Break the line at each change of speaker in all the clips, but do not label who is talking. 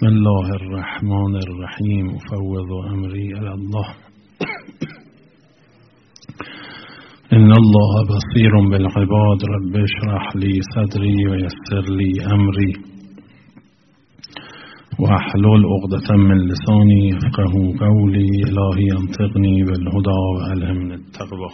بسم الله الرحمن الرحیم افوض امری الی الله ان الله بصیر بالعباد رب اشرح لی صدری و یسر لی امری واحلل عقدة من لسانی یفقهوا قولی الهی انطقنی بالهدی و الهمنی التقوی.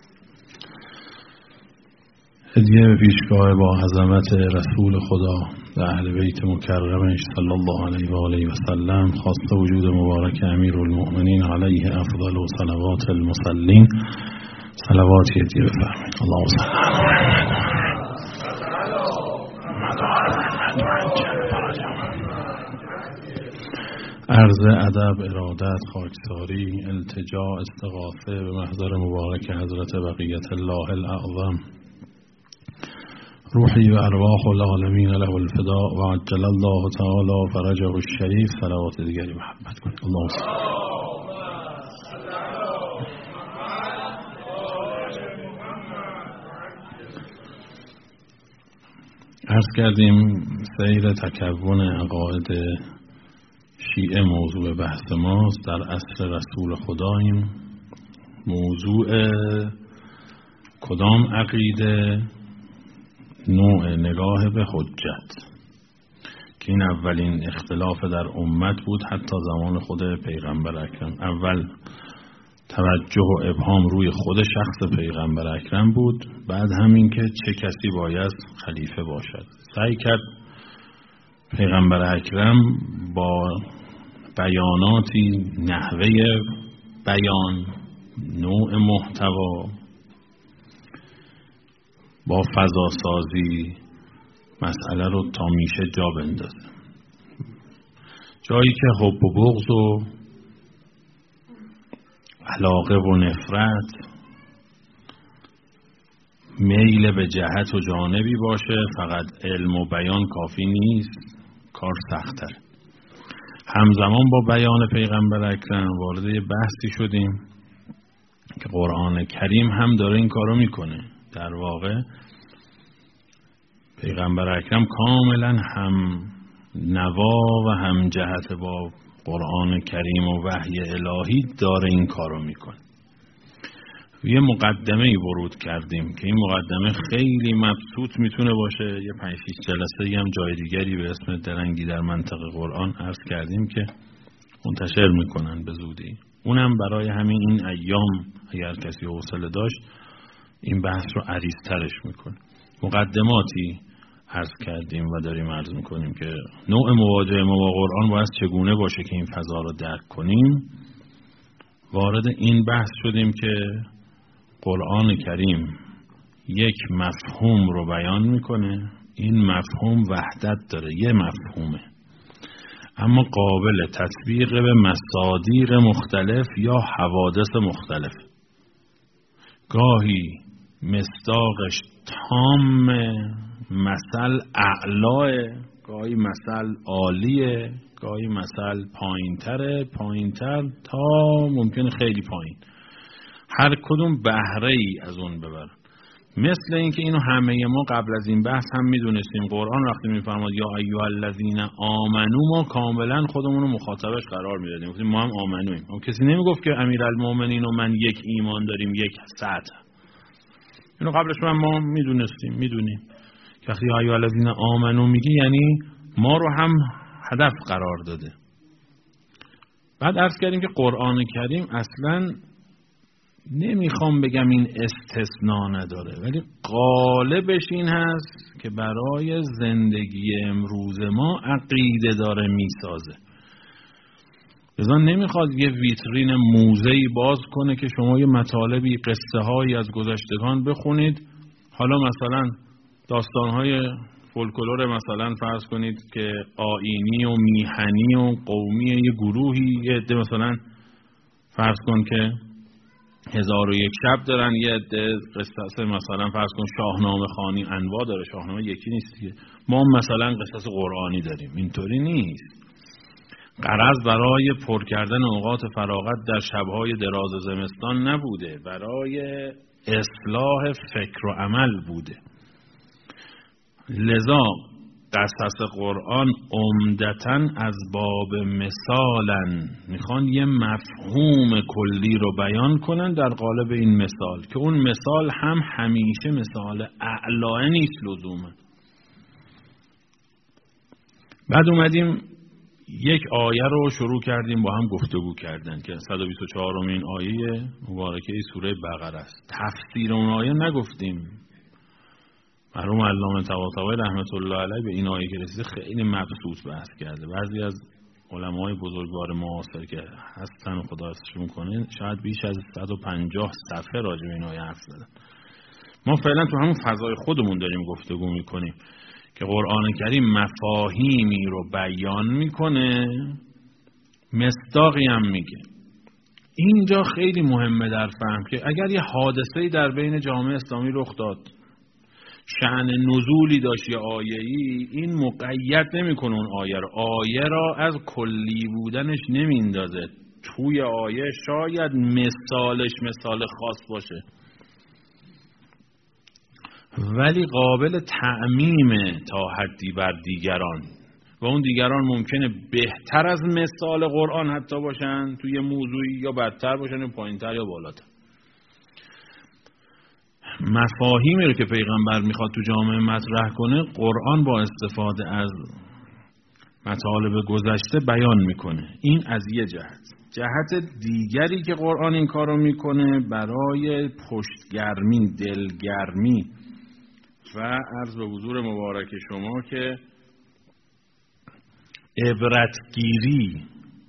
هدیه به پیشگاه با عظمت رسول خدا و اهل بیت مکرمش صلی الله علیه و آله و سلم، خواسته وجود مبارک امیرالمؤمنین علیه افضل و صلوات المصلین، صلواتی هدیه بفرمایید. اللهم صل علی عرض ادب، ارادت، خاکساری، التجا، استغاثه به محضر مبارک حضرت بقیت الله الاعظم، روحی و ارواح العالمین له الفداء و عجل الله تعالی فرجه الشریف. صلوات دیگری محبت کنید. اللهم صل. عرض کردیم سیر تکون عقاید شیعه موضوع بحث ماست. در عصر رسول خداییم. موضوع کدام عقیده؟ نوع نگاه به حجت، که این اولین اختلاف در امت بود حتی زمان خود پیغمبر اکرم. اول توجه و ابهام روی خود شخص پیغمبر اکرم بود، بعد همین که چه کسی باید خلیفه باشد. سعی کرد پیغمبر اکرم با بیاناتی، نحوه بیان، نوع محتوا، با فضا سازی مسئله رو تا میشه جا بندازه. جایی که حب و بغض و علاقه و نفرت، میل به جهت و جانبی باشه، فقط علم و بیان کافی نیست، کار سخت‌تر. همزمان با بیان پیغمبر اکرم وارد یه بحثی شدیم که قرآن کریم هم داره این کارو میکنه. در واقع پیغمبر اکرم کاملا هم نوا و هم جهت با قرآن کریم و وحی الهی داره این کارو میکنه. یه مقدمه‌ای ورود کردیم که این مقدمه خیلی مبسوط میتونه باشه. یه 5-6 جلسه هم جای دیگری به اسم درنگی در منطق قرآن عرض کردیم که منتشر میکنن به زودی. اونم برای همین این ایام اگر کسی حوصله داشت این بحث رو عریض‌ترش میکنه. مقدماتی عرض کردیم و داریم عرض میکنیم که نوع مواجهه ما با قرآن باید چگونه باشه که این فضا رو درک کنیم. وارد این بحث شدیم که قرآن کریم یک مفهوم رو بیان میکنه. این مفهوم وحدت داره، یه مفهومه، اما قابل تطبیق به مصادیق مختلف یا حوادث مختلف. گاهی مصداقش تام، مثل اعلاه، گاهی مثل عالیه، گاهی مثل پایینتر تا ممکنه خیلی پایین. هر کدوم بهره ای از اون ببرن. مثل اینکه اینو همه ما قبل از این بحث هم میدونستیم. قرآن وقتی میفرماد یا ایها الذین آمنو، ما کاملا خودمون رو مخاطبش قرار میدادیم، گفتیم ما هم آمنویم. اما کسی نمیگفت که امیرالمؤمنین و من یک ایمان داریم، یک سطح. اینو قبلش ما میدونیم که وقتی یا ایها الذین آمنو میگی یعنی ما رو هم هدف قرار داده. بعد عرض کردیم که قرآن کریم اصلا نمیخوام بگم این استثناء نداره، ولی غالبش این هست که برای زندگی امروز ما عقیده داره میسازه. لذا نمیخواد یه ویترین موزه‌ای باز کنه که شما یه مطالبی، قصه هایی از گذشتگان بخونید. حالا مثلا داستانهای فولکلور مثلا فرض کنید که آیینی و میهنی و قومی یه گروهی، یه عده مثلا فرض کن که 1001 شب دارن، یه عده قصص مثلا فرض کن شاهنامه خوانی، انواع داره، شاهنامه یکی نیست دیگه. ما مثلا قصص قرآنی داریم. اینطوری نیست. غرض برای پر کردن اوقات فراغت در شبهای دراز زمستان نبوده، برای اصلاح فکر و عمل بوده. لذا قصص قرآن عمدتاً از باب مثالن، میخوان یه مفهوم کلی رو بیان کنن در قالب این مثال که اون مثال هم همیشه مثال اعلاه نیست لزوما. بعد اومدیم یک آیه رو شروع کردیم با هم گفتگو کردن که 124مین آیه مبارکه سوره بقره است. تفسیر اون آیه نگفتیم. مرحوم علامه طباطبایی رحمت الله علیه به این آیه که رسیده خیلی مبسوط بحث کرده. بعضی از علمای بزرگوار معاصر که هستن خدا حفظشون کنه شاید بیش از 150 صفحه راجع به این آیه حرف زدن. ما فعلا تو همون فضای خودمون داریم گفتگو میکنیم که قرآن کریم مفاهیمی رو بیان میکنه، مصداقی هم میگه. اینجا خیلی مهمه در فهم که اگر یه حادثه‌ای در بین جامعه اسلامی رخ داد، شأن نزولی داشت یا آیه‌ای، این مقید نمی‌کنه اون آیه را از کلی بودنش نمیندازه. توی آیه شاید مثالش مثال خاص باشه ولی قابل تعمیم تا حدی بر دیگران و اون دیگران ممکنه بهتر از مثال قرآن حتی باشن توی موضوعی یا بدتر باشن یا پایینتر یا بالاتر. مفاهیمی رو که پیغمبر میخواد تو جامعه مطرح کنه قرآن با استفاده از مطالب گذشته بیان میکنه. این از یه جهت دیگری که قرآن این کارو میکنه برای پشتگرمی، دلگرمی و عرض به حضور مبارک شما که عبرتگیری،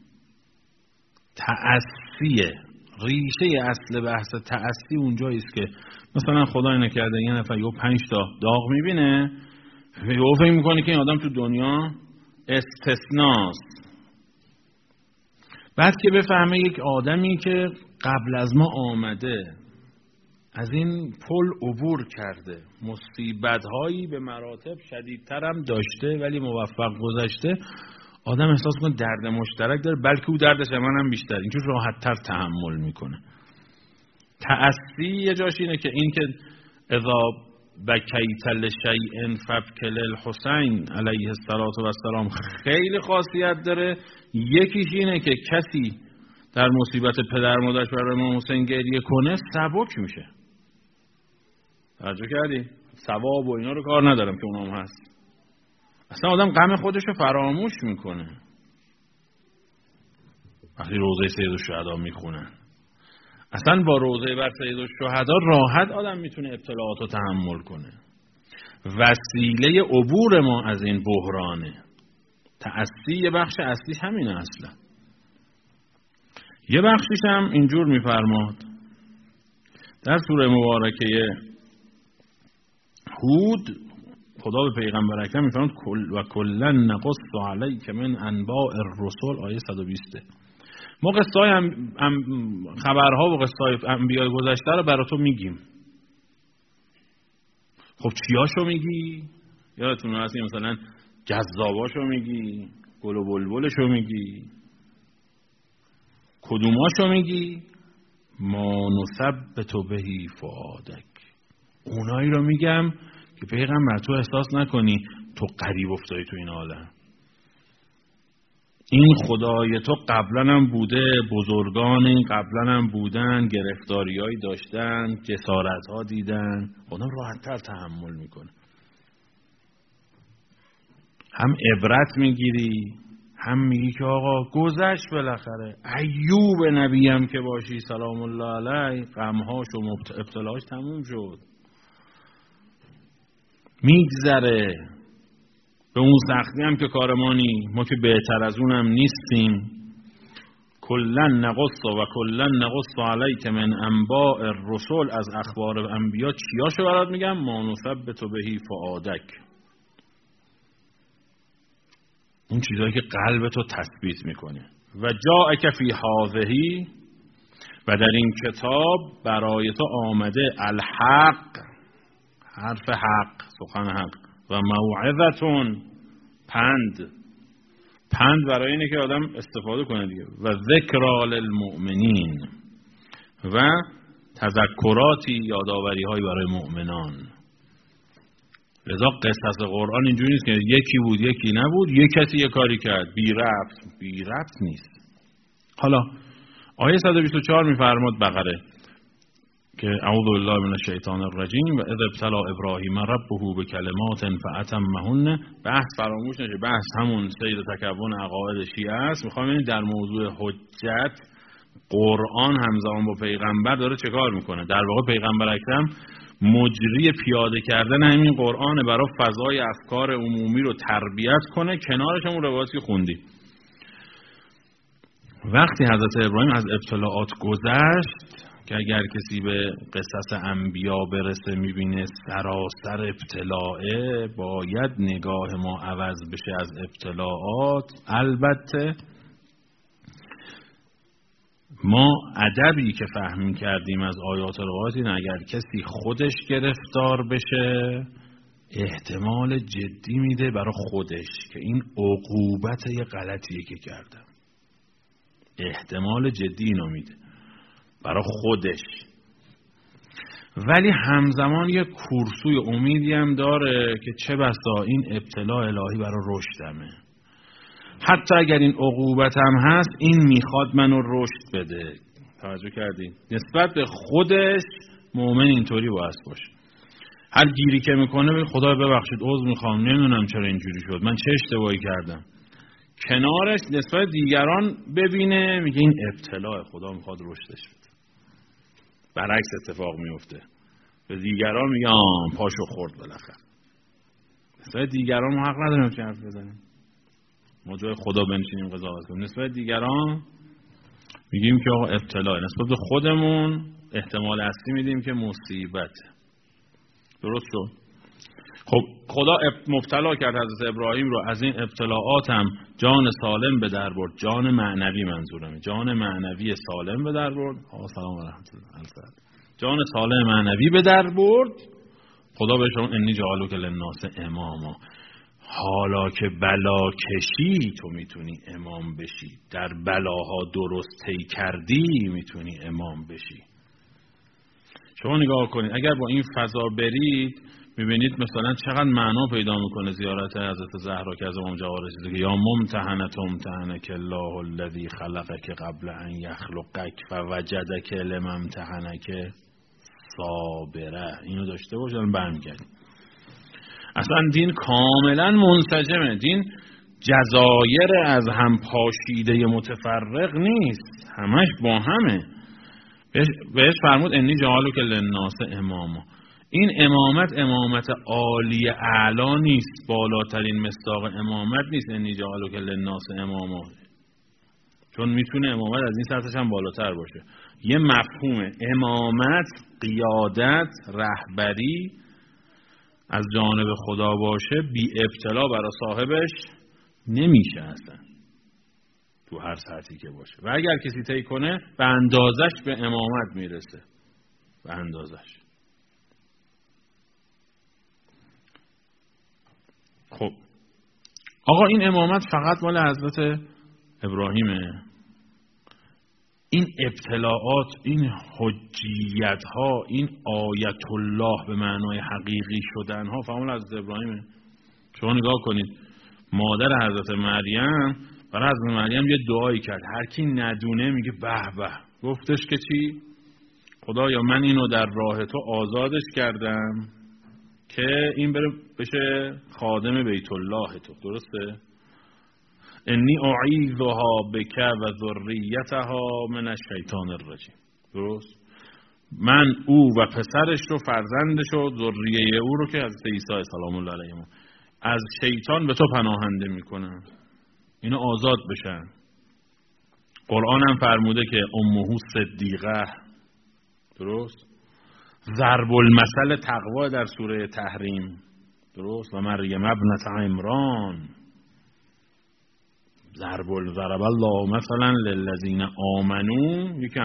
تأسی، ریشه اصل بحث تأسی اونجایی است که مثلا خدای نکرده یه نفر یه 5 تا داغ میبینه و فکر میکنه که این آدم تو دنیا استثناست. بعد که بفهمه یک آدمی که قبل از ما آمده از این پل عبور کرده، مصیبت‌هایی به مراتب شدیدتر هم داشته ولی موفق گذشته، آدم احساس کنه درد مشترک داره، بلکه او دردش من هم بیشتر، اینجور راحت‌تر تحمل میکنه. تأسی یه جاش اینه که این که اذا بکیت لشیء فابکل الحسین علیه السلام خیلی خاصیت داره. یکیش اینه که کسی در مصیبت پدر مادرش برای امام حسین گریه کنه سبک میشه. توجه کردی؟ ثواب و اینا رو کار ندارم که اونام هست. اصلا آدم غم خودش رو فراموش میکنه وقتی روضه سید الشهدا میخونن. اصلا با روضه بر سید الشهدا راحت آدم میتونه ابتلاعات رو تحمل کنه. وسیله عبور ما از این بحرانه. تأسی یه بخش اصلیش همینه اصلا. یه بخشیش هم اینجور میفرماد در سوره مبارکه هود، خدا به پیغمبر اکرم میفرماد و کلا نقص علیک من انباء الرسل، آیه 120. ما قصه‌های خبرها و قصه‌های انبیاء گذشته رو برای تو میگیم. خب چیاشو میگی؟ یادتون هست مثلا جذاباشو میگی؟ گل و بلبلشو میگی؟ کدوماشو میگی؟ ما نثبت بهی فؤادک. اونایی رو میگم که پیغمبر تو احساس نکنی تو غریب افتادی تو این عالم. این خدای تو قبلا هم بوده، بزرگانی قبلا هم بودن، گرفتاریایی داشتن، جسارت‌ها دیدن، آدم راحت‌تر تحمل میکنه. هم عبرت میگیری، هم میگی که آقا گذشت بالاخره. ایوب نبیم که باشی سلام الله علیه، غمهاش و ابتلاهاش تموم شد، میگذره. به اون سختی هم که کارمانی، ما که بهتر از اونم نیستیم. کلا نقص و کلا نقص علیک من انباء الرسل، از اخبار انبیا چیاشو برات میگم؟ ما نثبت بهی فؤادک، اون چیزایی که قلبتو تثبیت میکنه. و جاءک فی هذه، و در این کتاب برای تو آمده الحق، حرف حق، سخن حق، و موعظتون، پند برای اینه که آدم استفاده کنه دیگه، و ذکرا للمؤمنین، و تذکراتی، یادآوری های برای مؤمنان. لذا قصص قرآن اینجوری نیست که یکی بود یکی نبود، یک کسی یک کاری کرد بی ربط نیست. حالا آیه 124 میفرماد بقره که اعوذ بالله من الشیطان الرجیم و اذ ابتلی ابراهیم ربه بکلمات فاتمهن. بحث فراموش نشه، بحث همون سیر تکون عقاید شیعه است. میخوام ببینید در موضوع حجت قرآن همزمان با پیغمبر داره چه کار میکنه. در واقع پیغمبر اکرم مجری پیاده کردن همین قرآن برای فضای افکار عمومی رو تربیت کنه. کنارش همون روایتی خوندی. وقتی حضرت ابراهیم از ابتلاعات گذشت که اگر کسی به قصص انبیا برسه میبینه سراسر ابتلاعه، باید نگاه ما عوض بشه از ابتلاعات. البته ما ادبی که فهم کردیم از آیات روایات این اگر کسی خودش گرفتار بشه احتمال جدی میده برای خودش که این عقوبت یه غلطیه که کردم، احتمال جدی اینو میده برای خودش. ولی همزمان یه کورسوی امیدی هم داره که چه بسا این ابتلا الهی برای رشدمه. حتی اگر این عقوبت هم هست این میخواد منو رشد بده. توجه کردین؟ نسبت به خودش مؤمن اینطوری باید باشه. هر گیری که میکنه بگه خدا ببخشید عذر میخوام نمیدونم چرا اینجوری شد، من چه اشتباهی کردم. کنارش نسبت دیگران ببینه میگه این ابتلاء خدا میخواد رشدش بده. برعکس اتفاق میفته، به دیگران میگه پاشو خورد بالاخره. نسبت دیگران ما حق نداریم چه حرف بزنیم، ما جای خدا بنشینیم قضاوت کنیم. نسبت دیگران میگیم که آقا ابتلاء، نسبت به خودمون احتمال اصلی میدیم که مصیبت. درست شد؟ خب خدا مبتلا کرد حضرت ابراهیم رو، از این ابتلاعات هم جان سالم به در برد. جان معنوی منظورمه، جان معنوی سالم به در برد. سلام و رحمت الله. جان سالم معنوی به در برد. خدا بهش فرمود انی جعلک للناس اماما. حالا که بلا کشی تو میتونی امام بشی، در بلاها درست طی کردی میتونی امام بشی. شما نگاه کنید اگر با این فضا برید میبینید مثلا چقدر معنا پیدا میکنه زیارت حضرت زهرا که از امام جواد رسیده که یا ممتحنه تمتحنک الله الذی خلقک قبل ان یخلقک فوجدک لممتحنک صابره. اینو داشته باشن برمیگردیم. اصلا دین کاملا منسجمه. دین جزایر از هم پاشیده متفرق نیست، همش با همه. بهش فرمود انی جعلک للناس اماما. این امامت عالی اعلا نیست، بالاترین مصداق امامت نیست. انی جعلک للناس اماما، چون میتونه امامت از این سطحش هم بالاتر باشه. یه مفهوم امامت، قیادت، رهبری از جانب خدا باشه بی ابتلا برای صاحبش نمیشه اصلا، تو هر سطحی که باشه. و اگر کسی طی کنه به اندازش به امامت میرسه، به اندازش. خب آقا این امامت فقط مال حضرت ابراهیمه؟ این ابتلاعات، این حجیت ها، این آیت الله به معنای حقیقی شدن ها فقط مال حضرت ابراهیمه؟ شما نگاه کنید مادر حضرت مریم برای حضرت مریم یه دعایی کرد، هر کی ندونه میگه به به. گفتش که چی؟ خدایا من اینو در راه تو آزادش کردم که این بره بشه خادم بیت الله تو. درسته؟ انی اعیذها بک و ذریتها من الشیطان الرجیم. درست؟ من او و پسرش رو، فرزندش و ذریه او رو که حضرت عیسی سلام الله علیه از شیطان به تو پناهنده میکنم، اینو آزاد بشن. قرآن هم فرموده که امه صدیقه. درست؟ ضرب المثل تقوا در سوره تحریم. درست؟ و مریم ابنت عمران. ضرب الله مثلا للذین آمنو. یکی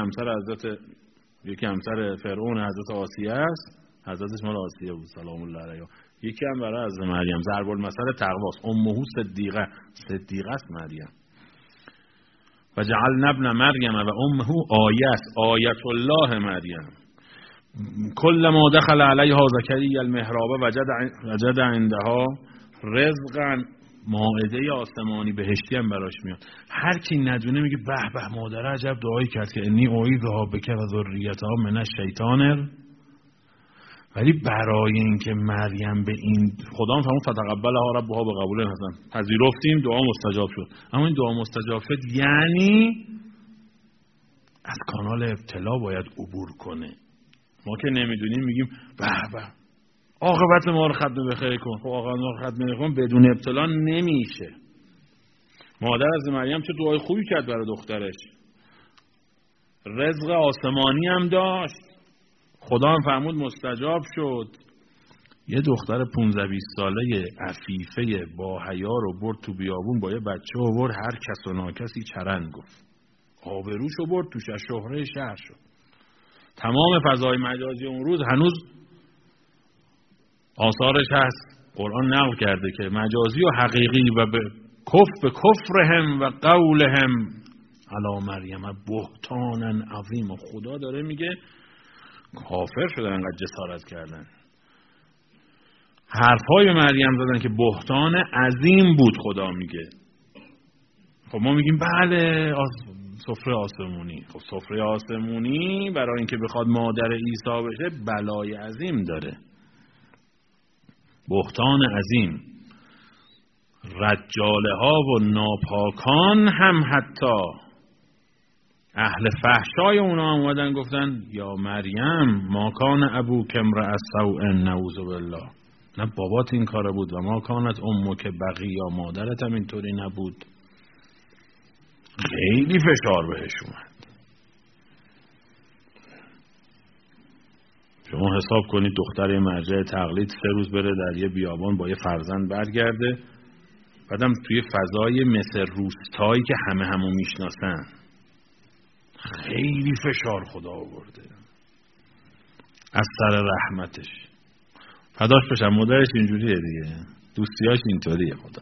همسر فرعون حضرت آسیه است، حضرتش مال آسیه بود سلام الله علیها. یکی هم برای حضرت مریم. ضرب المثل تقواست. امه صدیقه، صدیقه است مریم. و جعلنا ابن مریم و امه آیه است، آیت الله مریم. کل ما دخل علیها زکریا المحراب وجد عندها رزقا، مائده آسمانی بهشتی هم براش میاد. هر کی ندونه میگه به به مادر عجب دعایی کرد که انی اعیذها بک و ذریتها من الشیطان. ولی برای اینکه مریم به این خدا فرمود فتقبلها ربها بقبول حسن، پذیرفتیم دعا مستجاب شد. اما این دعا مستجاب شد یعنی از کانال ابتلا باید عبور کنه. ما که نمیدونیم میگیم به به عاقبت ما رو ختم بخیر کن. خب عاقبت ما رو ختم کن بدون ابتلا نمیشه. مادر از مریم چه دعای خوبی کرد برای دخترش، رزق آسمانی هم داشت، خدا هم فرمود مستجاب شد. یه دختر 15-20 ساله عفیفه با حیا رو برد تو بیابون با یه بچه آورد، هر کس و ناکسی چرند گفت، آبروش رو برد توش، از شهره شهر شد. تمام فضای مجازی اون روز هنوز آثارش هست، قرآن نقل کرده که مجازی و حقیقی و به کفرهم و قولهم علی مریم بهتانا عظیم. و خدا داره میگه کافر شدن انقدر جسارت کردن، حرفای مریم زدن که بهتان عظیم بود. خدا میگه خب ما میگیم بله سفره آسمونی. خب سفره آسمونی برای اینکه بخواد مادر عیسی بشه بلای عظیم داره، بهتان عظیم. رجاله ها و ناپاکان هم حتی اهل فحشای اونا هم اومدن گفتن یا مریم ما کان ابوک امرأ سوء نعوذ بالله، نه بابات این کاره بود و ما کانت امک بغی، یا مادرت هم اینطوری نبود. خیلی فشار بهش اومد. شما حساب کنید دختر مرجع تقلید 3 روز بره در یه بیابان با یه فرزند برگرده، بعدم توی فضای مثل روستایی که همو میشناسن. خیلی فشار خدا آورده از سر رحمتش. فداش بشم مادرش اینجوریه دیگه، دوستیاش اینطوریه. خدا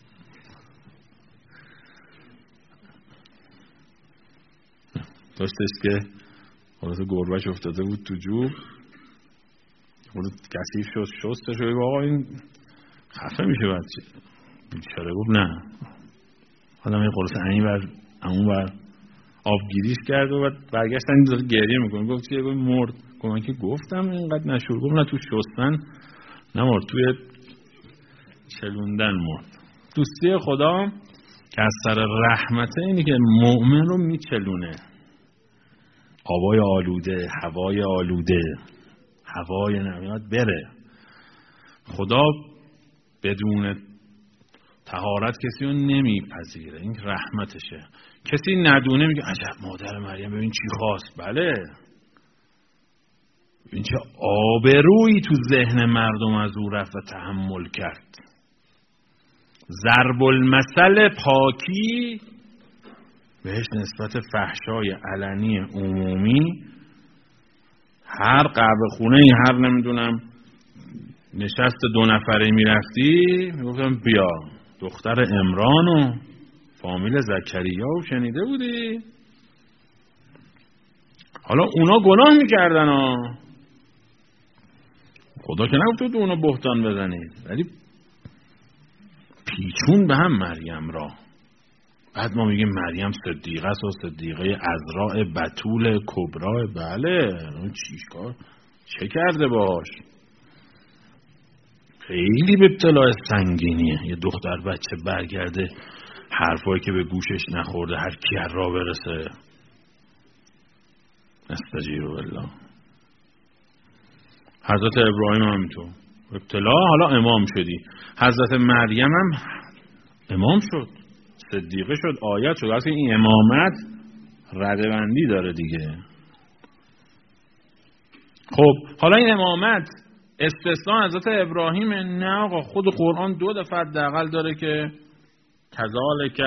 داشتش که خلاص گربهش افتاده بود تو جوب، خود کثیف شد، شستش و آقا این خفه میشه بچه بیچاره. گفت نه. آدم این خلاص این بر همون بر آبگیریش کرد و بعد برگشتن این داره گریه میکنه. گفت چیه؟ گفت مرد. گفت من که گفتم اینقدر نشور. گفت نه تو شستن نمرد، توی چلوندن مرد. دوستی خدا که از سر رحمته اینی که مؤمن رو میچلونه. آبای آلوده، هوای آلوده، هوای نمیاد بره. خدا بدون طهارت کسی رو نمیپذیره، این رحمتشه. کسی ندونه میگه عجب مادر مریم ببین چی خواست. بله ببین چه آبرویی تو ذهن مردم از او رفت و تحمل کرد. ضرب المثل پاکی بهش نسبت فحشای علنی عمومی، هر قهوه خونه هر نمیدونم نشست 2 نفره میرفتی میگفتم بیا دختر عمران و فامیل زکریا و شنیده بودی؟ حالا اونا گناه میکردن ها، خدا که نگفت اونا بهتان بزنید، ولی پیچون به هم مریم را. بعد ما میگیم مریم صدیقه است و صدیقه عذراء بتول کبرا. بله چیکار چه کرده باش؟ خیلی به ابتلاء سنگینیه. یه دختر بچه برگرده حرفایی که به گوشش نخورده هر کی را برسه. استجیر بالله. حضرت ابراهیم هم تو ابتلا، حالا امام شدی. حضرت مریم هم امام شد، صدیقه شد، آیت شد. اصلا این امامت ردبندی داره دیگه. خب حالا این امامت استثناء حضرت ابراهیم نه آقا، خود قرآن 2 دفعه حداقل داره که کذالک،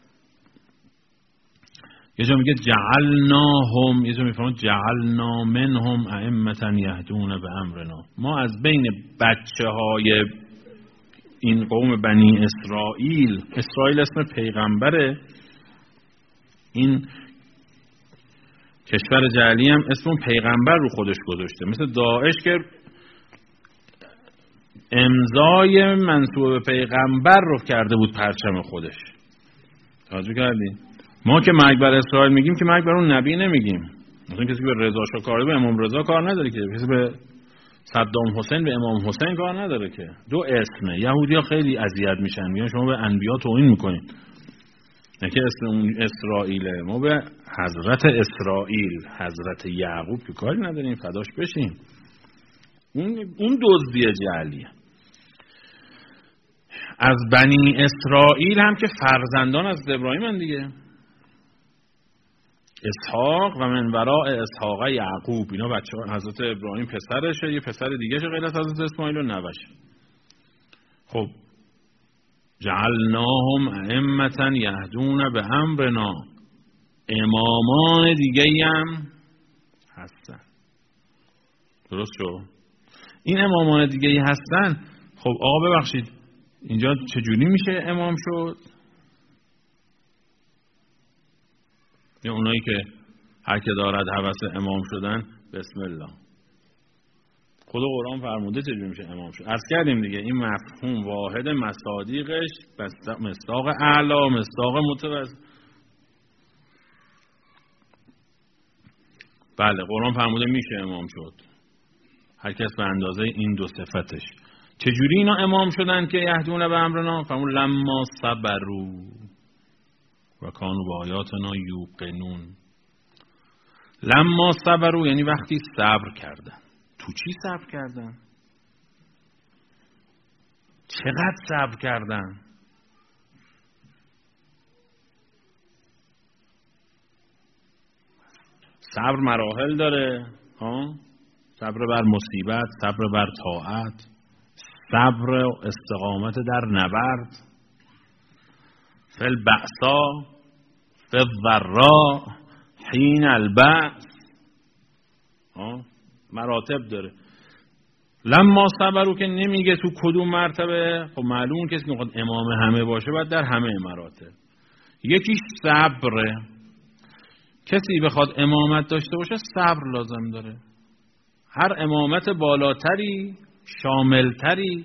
یه جا میگه جعلناهم، یه جا میفرماد جعلنا منهم ائمة یهدون بامرنا. ما از بین بچه‌های این قوم بنی اسرائیل، اسرائیل اسم پیغمبره، این کشور جعلی هم اسم پیغمبر رو خودش گذاشته، مثل داعش که امضای منسوب به پیغمبر رو کرده بود پرچم خودش. توجه کردین؟ ما که مرگ بر اسرائیل میگیم که مرگ بر اون نبی نمیگیم. مثلا کسی به رضا شاه کار به امام رضا کار نداره که، کسی به صدام حسین به امام حسین کار نداره که. دو اسمه. یهودی‌ها خیلی اذیت میشن، میگن شما به انبیا توهین میکنید. نه که اسم اون اسرائیله، ما به حضرت اسرائیل، حضرت یعقوب که کاری نداریم، فداش بشیم. اون دزدی جعلیه. از بنی اسرائیل هم که فرزندان از ابراهیم هستند دیگه، اسحاق و من وراء اسحاق یعقوب، اینا بچه‌ها حضرت ابراهیم پسرشه، یه پسر دیگه شه غیر از حضرت اسماعیل و نوشه. خب جعلناهم ائمة یهدون به امرنا، امامان دیگه هم هستن. درست شو؟ این امامان دیگه ای هستن. خب آقا ببخشید اینجا چجوری میشه امام شد؟ یا اونایی که هر که دارد هوس امام شدن، بسم الله. خود قرآن فرموده چجوری میشه امام شد. عرض کردیم دیگه این مفهوم واحد مصادیقش مصداق اعلا، مصداق متوسط. بله قرآن فرموده میشه امام شد، هر کس به اندازه این دو صفتش. چجوری اینا امام شدن که یهدون به امرنا؟ فرمود لما صبروا و کانوا بآیاتنا یوقنون. لما صبروا یعنی وقتی صبر کردن. تو چی صبر کردن؟ چقدر صبر کردن؟ صبر مراحل داره ها؟ صبر بر مصیبت، صبر بر طاعت، صبر و استقامت در نبرد، فی البأسا فی الضراء حین البأس، مراتب داره. لما صبرو که نمیگه تو کدوم مرتبه. خب معلوم کسی میخواد امام همه باشه باید در همه مراتب. یکیش صبره. کسی بخواد امامت داشته باشه صبر لازم داره. هر امامت بالاتری، شاملتری،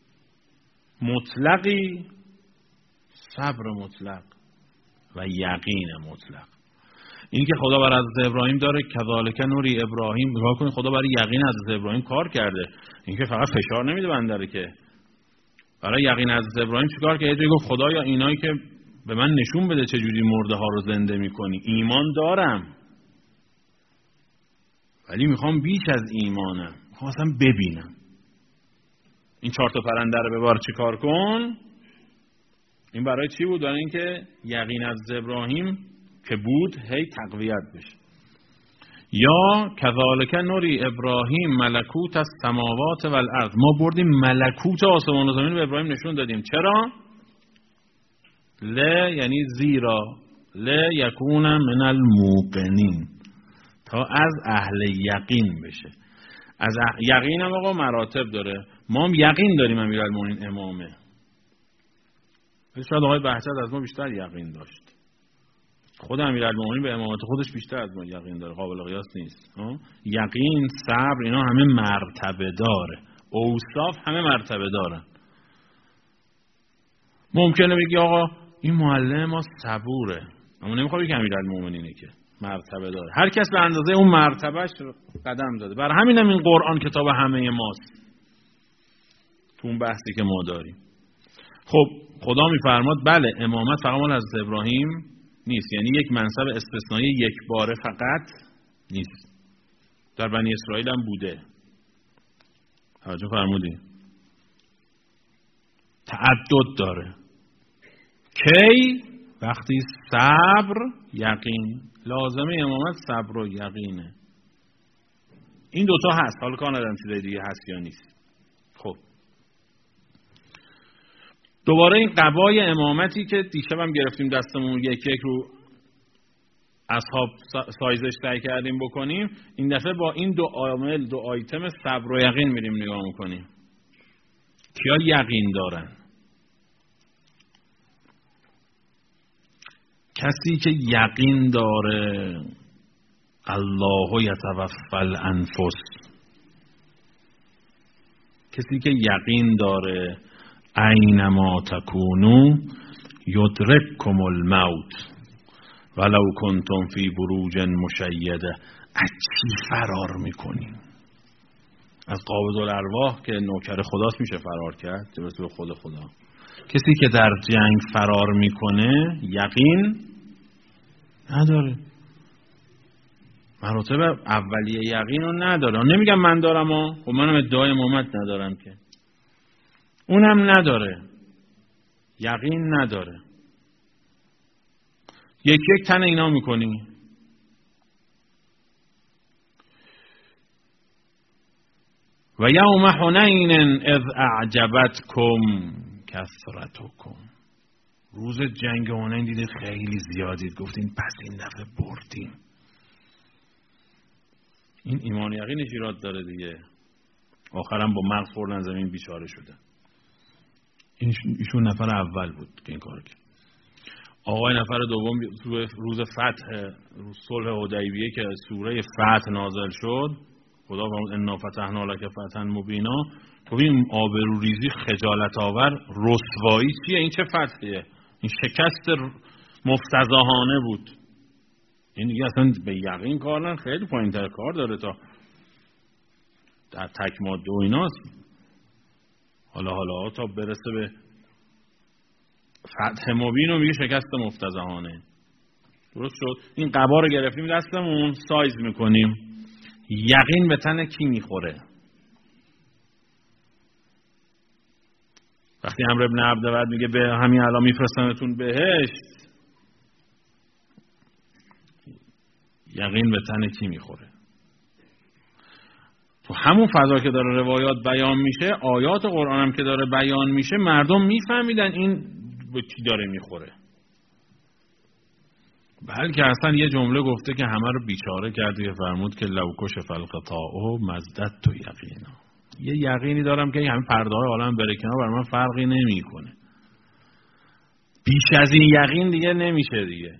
مطلقی، صبر مطلق و یقین مطلق. این که خدا بر حضرت ابراهیم داره کذالک نوری ابراهیم، نگاه کنید خدا برای یقین حضرت ابراهیم کار کرده. این که فقط فشار نمیده بنده که برای یقین حضرت ابراهیم چیکار کرده؟ یه جایی گفت خدایا اینایی که به من نشون بده چجوری مرده ها رو زنده میکنی. ایمان دارم ولی میخوام بیش از ایمانم، میخوام اصلا ببینم. این 4 تا پرنده رو ببر چیکار کن. این برای چی بود؟ برای اینکه یقین از ابراهیم که بود هی تقویت بشه. یا کذالک نوری ابراهیم ملکوت السماوات والارض، ما بردیم ملکوت آسمان و زمین به ابراهیم نشون دادیم. چرا؟ یعنی زیرا یکون من الموقنین، تا از اهل یقین بشه. از یقین هم آقا مراتب داره. ما هم یقین داریم امیرالمومنین امامه، شاید آقای بهجت از ما بیشتر یقین داشت. خود امیرالمومنین به امامت خودش بیشتر از ما یقین داره، قابل قیاس نیست. یقین، صبر، اینا همه مرتبه داره. اوصاف همه مرتبه دارن. ممکنه بگی آقا این معلم ما صبوره، اما نمیخواد بگی امیرالمومنینه که مرتبه داره. هر کس به اندازه اون مرتبهش قدم داده. برای همینم این قرآن کتاب همه ماست تو اون بحثی که ما داریم. خب خدا میفرماد بله امامت فقط مال حضرت ابراهیم نیست، یعنی یک منصب استثنایی یک باره فقط نیست، در بنی اسرائیل هم بوده. توجه فرمودی؟ تعدد داره. کی؟ وقتی صبر، یقین. لازمه امامت صبر و یقینه. این دوتا هست. حالا کار ندارم چیزای دیگه هست یا نیست. خب دوباره این قبای امامتی که دیشبم گرفتیم دستمون یک رو اصحاب سایزش سعی کردیم بکنیم، این دفعه با این دو عامل، دو آیتم صبر و یقین میریم نگاه میکنیم. کیا یقین دارن؟ کسی که یقین داره الله یتوفی الانفس، کسی که یقین داره اینما تکونو یدرککم الموت ولو کنتم فی بروج مشیده. از چی فرار میکنیم؟ از قابض الارواح که نوکر خداست میشه فرار کرد؟ به خود خدا. کسی که در جنگ فرار میکنه یقین نداره، مراتب اولیه یقین رو نداره. نمیگم من دارم خب منم ادعای امامت ندارم که، اونم نداره، یقین نداره. یک تن اینا میکنی. و یوم حنین اذ اعجبتکم کثرتکم. روز جنگ حنین دیدید خیلی زیادید، گفتین پس این دفعه بردیم. این ایمان یقینش ایراد داره دیگه. آخرم با مغز خوردن زمین بیچاره شده. ایشون نفر اول بود که این کار کرد. آقای نفر دوم روز فتح، روز صلح حدیبیه که سوره فتح نازل شد، خدا فرمود انا فتحنا لک فتحا مبینا. ببین آبروریزی، خجالت آور، رسوایی چیه؟ این چه فتحیه؟ این شکست مفتضحانه بود. این دیگه اصلا به یقین کار نه، خیلی پایین‌تر کار داره تا در تک ماده و ایناست. حالا تا برسه به فتح مبین و میگه شکست مفتضحانه. درست شد؟ این قبا رو گرفتیم دستمون، سایز میکنیم. یقین به تن کی میخوره؟ وقتی عمرو ابن عبدود میگه به همین الان میفرستنتون بهشت، یقین به تن کی میخوره؟ تو همون فضا که داره روایات بیان میشه، آیات قرآن هم که داره بیان میشه، مردم میفهمیدن این به کی داره میخوره. بلکه اصلا یه جمله گفته که همه رو بیچاره کرده که فرمود که لو کشف الغطاء مزددت یقینا. یه یقینی دارم که همین پرده های عالم بره کنار، برای من فرقی نمیکنه. بیش از این یقین دیگه نمیشه دیگه.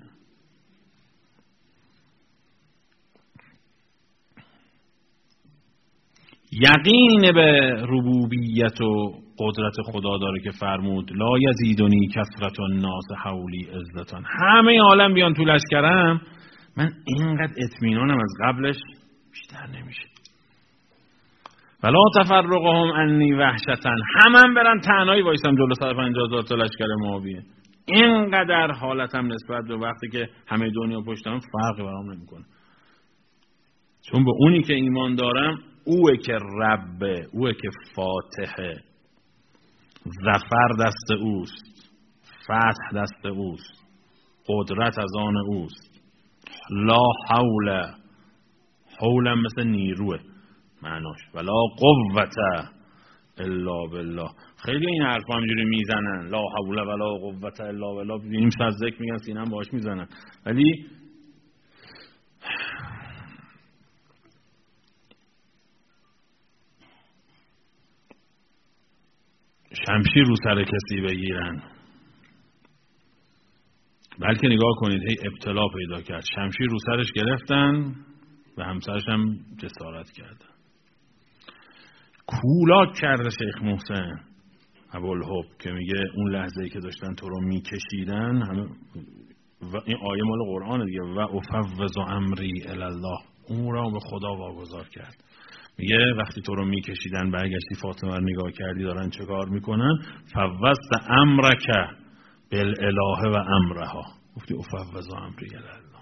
یقین به ربوبیت و قدرت خدا داره که فرمود لا یزیدنی کثرت الناس حولی عزتان. همه عالم بیان تو لشکرم، من اینقدر اطمینانم از قبلش بیشتر نمیشه. ولا تفرقهم انی وحشتن. همه برن تنهایی وایسم جلو 150,000 تا لشکر معاویه. اینقدر حالتم نسبت به وقتی که همه دنیا پشتم فرقی برام نمیکنه. چون به اونی که ایمان دارم، اوه که ربه، اوه که فاتحه، ظفر دست اوست، فتح دست اوست، قدرت از آن اوست. لا حول، حولم مثل نیروه معناش، ولا قوت الا بالله. خیلی این حرفا همینجوری میزنن، لا حول ولا قوت الا بالله، ببینیم صد ذکر میگن سینه هم باهاش میزنن، ولی شمشیر رو سر کسی بگیرن. بلکه نگاه کنید هی ابتلا پیدا کرد، شمشیر رو سرش گرفتن و همسرش هم جسارت کردن. کولاک کرده شیخ محسن ابوالحب که میگه اون لحظه‌ای که داشتن تو رو میکشیدن، همه و این آیه مال قرآن دیگه، و افوض امری الی الله، امورم به خدا واگذار کرد. میگه وقتی تو رو میکشیدن برگشتی فاطمه رو نگاه کردی دارن چه کار میکنن، فوضت امرک بالاله و امرها، گفتی افوض امری الی الله.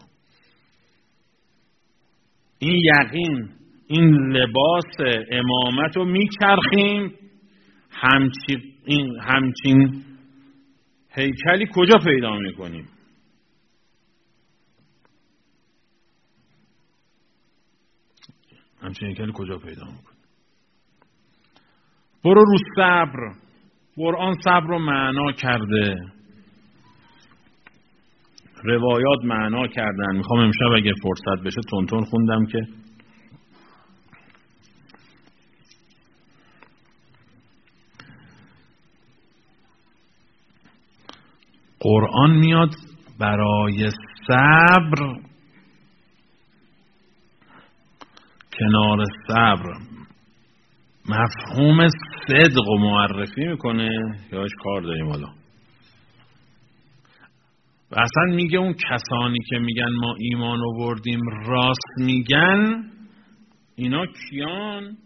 این یقین، این لباس امامت رو میچرخیم، همچین هیکلی کجا پیدا میکنیم؟ همچین هیکلی کجا پیدا میکنیم؟ برو رو صبر. قرآن صبر رو معنا کرده، روایات معنا کردن. میخوام امشب اگه فرصت بشه تون خوندم که قرآن میاد برای صبر کنار صبر مفهوم صدق و معرفی میکنه یا اش کار داریم حالا؟ و اصلا میگه اون کسانی که میگن ما ایمان آوردیم راست میگن، اینا کیان؟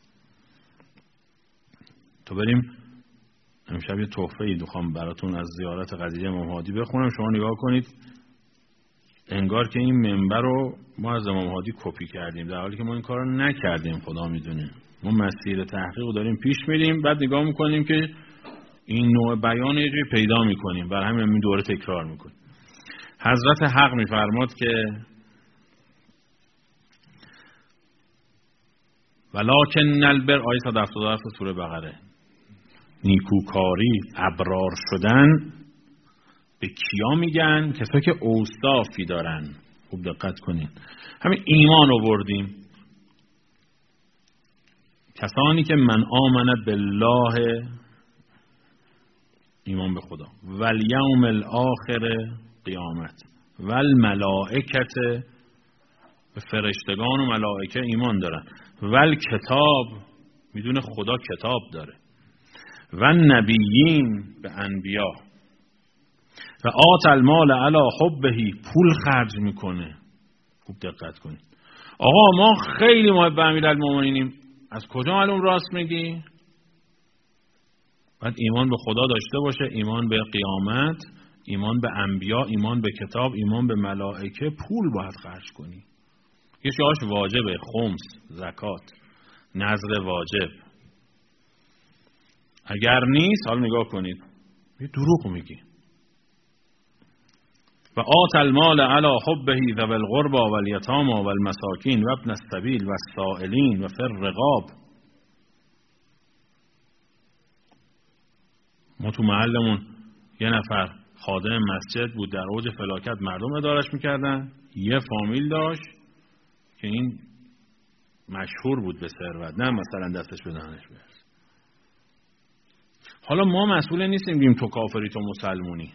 تو بریم امشب یه تحفه‌ای میخوام براتون از زیارت قضیه امام هادی بخونم، شما نگاه کنید انگار که این منبر رو ما از امام هادی کپی کردیم، در حالی که ما این کار رو نکردیم. خدا میدونه ما مسیر تحقیق رو داریم پیش میریم، بعد نگاه میکنیم که این نوع بیان یه جوری پیدا میکنیم، برای همین این دوره تکرار میکنیم. حضرت حق میفرماد که ولکن البر، آیه 177 سوره بقره، نیکوکاری، ابرار شدن به کیا میگن؟ کسایی که اوصافی دارن. خوب دقت کنین، همین ایمان آوردیم، کسانی که من آمن بالله، ایمان به خدا، والیوم الاخر، قیامت، والملائکت، به فرشتگان و ملائکه ایمان دارن، والکتاب، میدونه خدا کتاب داره، و نبیین، به انبیا، و آت المال علی حبه، پول خرج میکنه. خوب دقت کنید. آقا ما خیلی محب امیرالمومنینیم، از کجا معلوم راست میگی؟ باید ایمان به خدا داشته باشه، ایمان به قیامت، ایمان به انبیا، ایمان به کتاب، ایمان به ملائکه، پول باید خرج کنی. یه شاش واجبه، خمس، زکات، نذر واجب. اگر نیست، حالا نگاه کنید، یه دروغ میگی. و آت المال علی حبه ذوی القربى والیتامی والمساکین و ابن السبیل والسائلین و فی الرقاب. ما تو محلمون یه نفر خادم مسجد بود، در اوج فلاکت مردم ادارش میکردن، یه فامیل داشت که این مشهور بود به ثروت، نه مثلا دستش به دهنش برسه. حالا ما مسئول نیستیم بگیم تو کافری تو مسلمونی،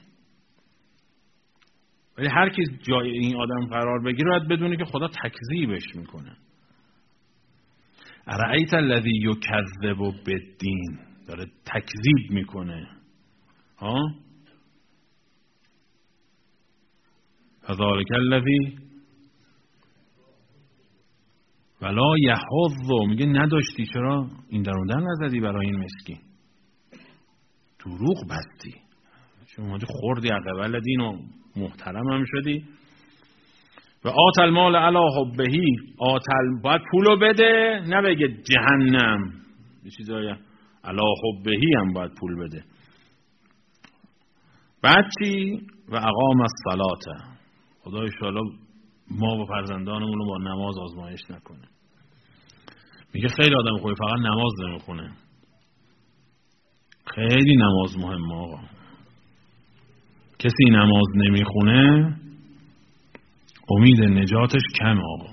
ولی هر کی جای این آدم قرار بگیره باید بدونه که خدا تکذیبش میکنه. ارأیت الذی یکذب بالدین، داره تکذیب میکنه. ها فذلک الذی ولا یحض، میگه نداشتی چرا این درون نزدی برای این مسکین؟ دروغ بستی، شما خوردی عقبال دین و محترم هم شدی. و آت المال علی حبه، باید پولو بده، نه بگه جهنم، یه چیزایی علی حبه هم باید پول بده. بعد چی؟ و اقام الصلاة، خدا انشاءالله ما و فرزندانمون رو با نماز آزمایش نکنه. میگه خیلی آدم خوبی فقط نماز نمیخونه. خیلی نماز مهمه آقا. کسی نماز نمیخونه امید نجاتش کم آقا.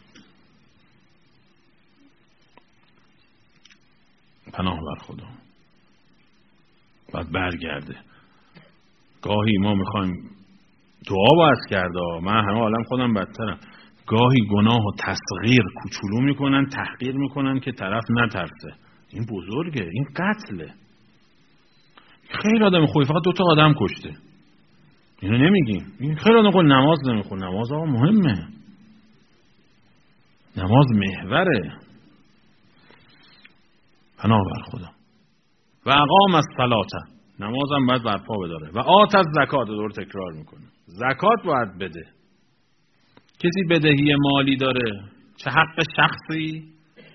پناه بر خدا. باید برگرده. گاهی ما میخوایم دعا باید کرده، من همه عالم خودم بدترم، گاهی گناه و تصغیر کوچولو میکنن، تحقیر میکنن که طرف نترسه. این بزرگه، این قتله. خیلی آدم خوبی فقط 2 آدم کشته، اینو نمیگیم. این خیلی آدم خوبی نماز نمیخونه. نماز آقا مهمه، نماز محوره. پناه بر خدا. و اقام الصلاة، نماز هم باید برپا بداره. و آت الزکات، دور تکرار میکنه، زکات باید بده. کسی بدهی مالی داره، چه حق شخصی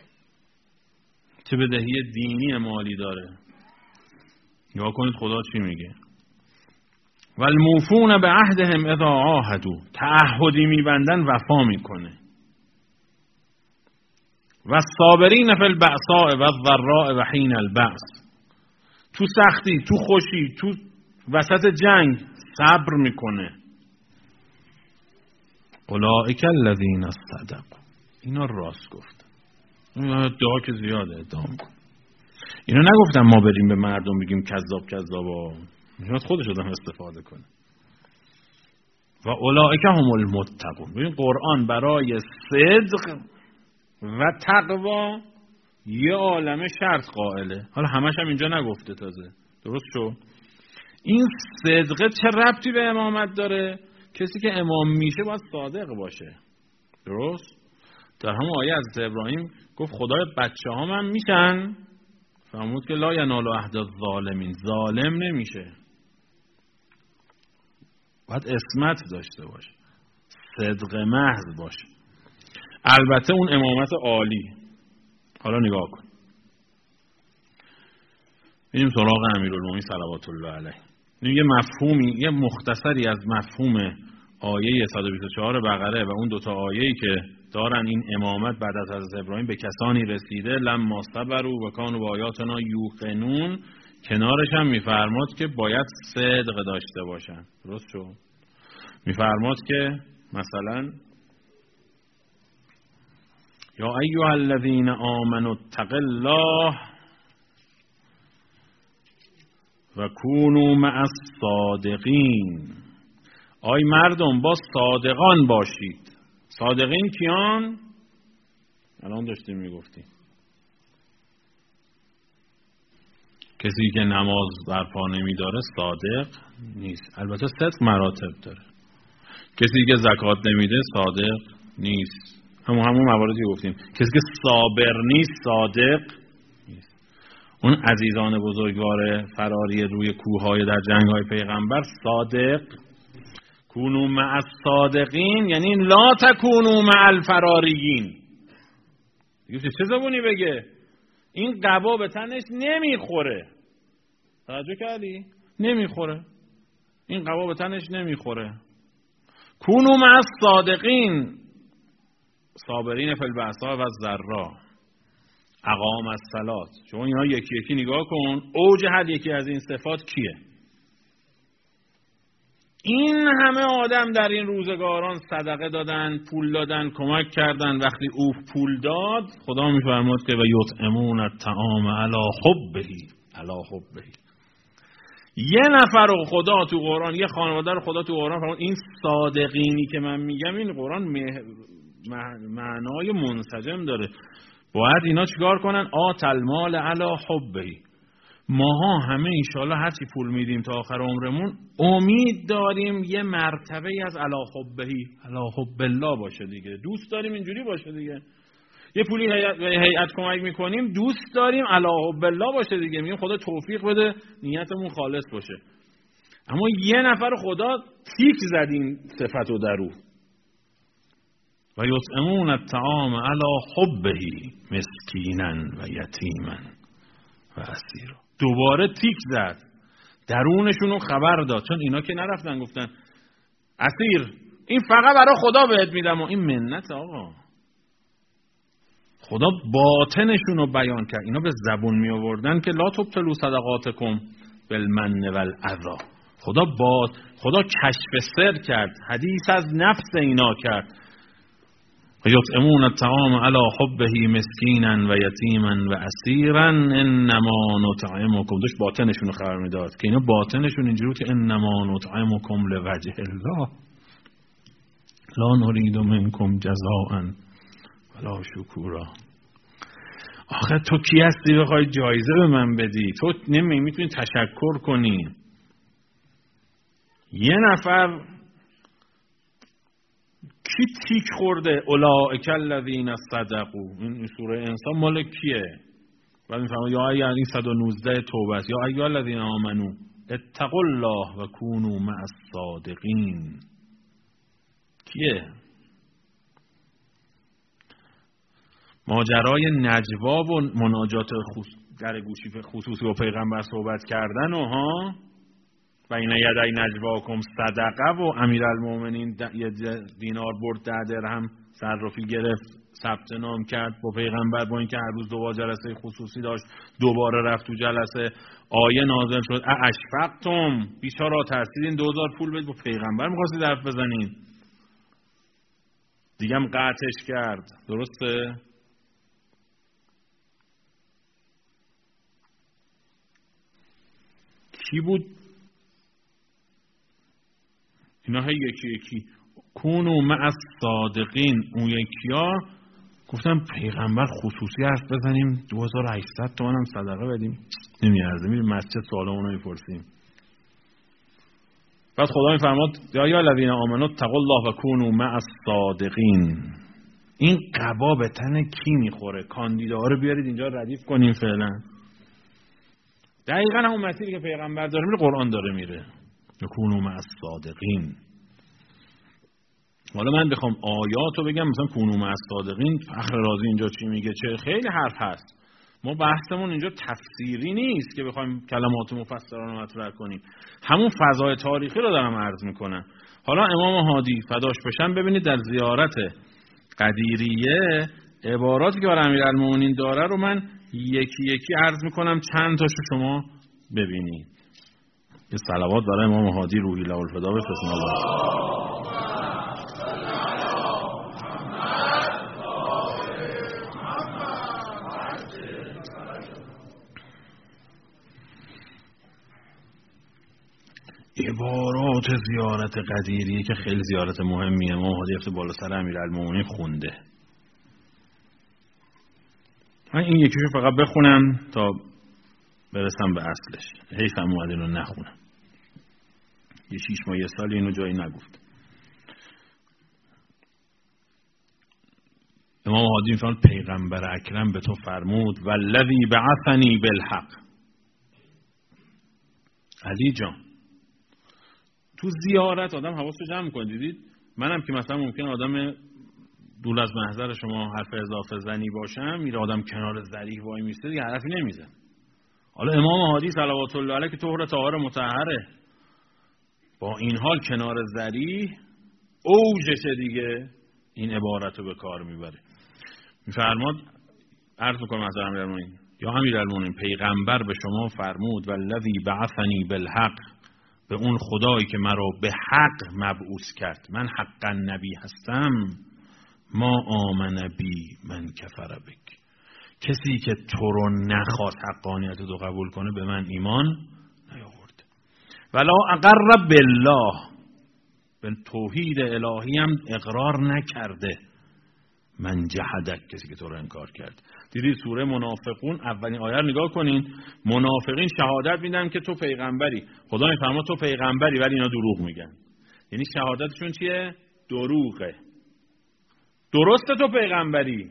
چه بدهی دینی مالی داره، نگاه کنید خدا چی میگه. والموفون به عهدهم اذا عاهدوا، تعهدی میبندن وفا میکنه. و صابرین فی البأساء و الضراء و حین البأس، تو سختی، تو خوشی، تو وسط جنگ صبر میکنه. اولئک الذین صدقوا، اینا راست گفتن. ادعا که زیاده ادعا میکنه. اینا نگفتن ما بریم به مردم بگیم کذاب کذابا، میاد خودش آدم استفاده کنه. و اولئک هم المتقون. ببین قرآن برای صدق و تقوا یه عالمه شرط قائله. حالا همش هم اینجا نگفته تازه، درست شد؟ این صدقه چه ربطی به امامت داره؟ کسی که امام میشه باید صادق باشه، درست؟ در همون آیه حضرت ابراهیم گفت خدای بچه هم میشن، فرمود که لا ینال عهد الظالمین، ظالم نمیشه، باید عصمت داشته باشه، صدق محض باشه. البته اون امامت عالی. حالا نگاه کن، بریم سراغ امیرالمومنین صلوات الله علیه. یه مفهومی، یه مختصری از مفهوم آیه 124 بقره و اون دوتا آیه‌ای که دارن این امامت بعد از حضرت ابراهیم به کسانی رسیده لما صبروا و کانوا بآیاتنا یوقنون، کنارش هم میفرماد که باید صدق داشته باشن، درست شد؟ میفرماد که مثلا یا ایها الذین آمنوا اتقوا الله و کونوا مع الصادقین، آی مردم با صادقان باشید. صادقین کیان؟ الان داشتیم میگفتیم کسی که نماز برپا نمیداره صادق نیست. البته صدق مراتب داره. کسی که زکات نمیده صادق نیست. همون مواردی گفتیم. کسی که صابر نیست صادق نیست. اون عزیزان بزرگوار فراری روی کوههای در جنگ‌های پیغمبر صادق. کونوا مع الصادقین یعنی لا تکونوا مع الفراریین. چه زبونی بگه؟ این قبا به تنش نمیخوره. توجه کردی؟ نمیخوره. این قبا به تنش نمیخوره. کونوا مع الصادقین صابرین فی البأساء و الضراء اقام الصلاة. شما اینا یکی یکی نگاه کن، اوج هر یکی از این صفات کیه؟ این همه آدم در این روزگاران صدقه دادن، پول دادن، کمک کردن. وقتی او پول داد خدا میفرماد که و یطعمون الطعام علی حبه. یه نفر خدا تو قرآن، یه خانواده رو خدا تو قرآن فرمود این صادقینی که من میگم، این قرآن معنای منسجم داره. باید اینا چیکار کنن؟ آت المال علی حبه. ماها همه انشالله هرچی پول میدیم تا آخر عمرمون امید داریم یه مرتبه از علی حب الله باشه دیگه. دوست داریم اینجوری باشه دیگه. یه پولی هیئت کمک میکنیم دوست داریم علی حب الله باشه دیگه. میگیم خدا توفیق بده نیتمون خالص باشه. اما یه نفر خدا تیک زد این صفتو در او. و یطعمون الطعام علی حبه مسکینا و یتیما و اسیرا. دوباره تیک زد، درونشون رو خبر داد. چون اینا که نرفتن گفتن اسیر این فقط برای خدا بهت میدم و این منت آقا. خدا باطنشون رو بیان کرد. اینا به زبون می آوردن که لا تبطلوا صدقاتکم بالمن والاذی. خدا کشف سر کرد، حدیث از نفس اینا کرد. یطعمون الطعام علی حبه مسکینا و یتیما و اسیرا انما نطعمکم. داشت باطنشون رو خبر میداد که اینا باطنشون اینجوری که انما نطعمکم لوجه الله لا نريد منکم جزاء ولا شکورا. آخه تو کی هستی بخوای جایزه به من بدی؟ تو نمیتونی تشکر کنی. یه نفر کی تیک خورده؟ اولئک الذین صدقوا. این سوره انسان مال کیه؟ بعد میفهمه یا این 119 توبه است. یا ایها الذین آمنوا اتقوا الله و کونوا مع الصادقین. کیه؟ ماجرای نجوا و مناجات در گوشی خصوصی و پیغمبر صحبت کردن و ها بین یدی نجواکم صدقه و امیرالمومنین یه دینار برد 10 درهم صرافی گرفت ثبت نام کرد با پیغمبر، با اینکه هر روز 2 بار جلسه خصوصی داشت، دوباره رفت تو جلسه. آیه نازل شد اشفقتم، بیچاره ترسیدین 2000 پول بدید، با پیغمبر می‌خواستید حرف بزنین. دیگه هم قطعش کرد. درسته؟ کی بود؟ اینا یکی یکی. کونوا مع الصادقین. اون یکی ها گفتم پیغمبر خصوصی حرف بزنیم 2800 تومان هم صدقه بدیم نمیارزه، میریم مسجد سوالمون رو میپرسیم. بعد خدا میفرماد یا ایها الذین آمنوا اتقوا الله و کونوا مع الصادقین. این قبا به تن کی میخوره؟ کاندیداها رو بیارید اینجا ردیف کنیم فعلا. دقیقاً همون مسیری که پیغمبر داره میره قرآن داره میره. کونوا مع الصادقین. حالا من بخوام آیاتو بگم مثلا کونوا مع الصادقین، فخر رازی اینجا چی میگه چه خیلی حرف هست. ما بحثمون اینجا تفسیری نیست که بخوایم کلمات مفسرانه مطرح کنیم، همون فضای تاریخی رو دارم عرض میکنم. حالا امام هادی فداش بشن ببینید در زیارت قدیریه عباراتی که برای امیرالمومنین داره رو من یکی یکی عرض میکنم، چند تاشو شما ببینید. یه صلوات برای امام هادی روحی له الفدا بفرستین. الله عبارات زیارت قدیریه که خیلی زیارت مهمیه، امام هادی افت بالا سر امیرالمومنین خونده. من این یکیشو فقط بخونم تا برسم به اصلش، حیفم اومد اینو نخونم. یه 6 ماه یه سال اینو جایی نگفت. امام هادی میفرماد پیغمبر اکرم به تو فرمود والذی بعثنی بالحق. علی جان تو زیارت آدم حواسو جمع کنه. دیدید منم که مثلا ممکن آدم دور از محضر شما حرف اضافه زنی باشم، میره آدم کنار ذریح وای میسته دیگه حرفی نمیزنه. حالا امام هادی صلوات الله علیه که طهر طاهر مطهره، با این حال کنار ذریح اوجشه دیگه، این عبارت رو به کار میبره. میفرماد عرض میکنم از امیرالمومنین یا امیرالمومنین پیغمبر به شما فرمود والذی بعثنی بالحق، به اون خدایی که مرا به حق مبعوث کرد، من حقا نبی هستم، ما آمن بی من کفر بک. کسی که تو رو نخواست حقانیت رو قبول کنه به من ایمان نیاورد. ولا اقر بالله، به توحید الهی هم اقرار نکرده، من جحدک، کسی که تو رو انکار کرد. دیدید سوره منافقون اولین آیه رو نگاه کنین، منافقین شهادت میدن که تو پیغمبری، خدا میفرماد تو پیغمبری ولی اینا دروغ میگن. یعنی شهادتشون چیه؟ دروغه. درسته تو پیغمبری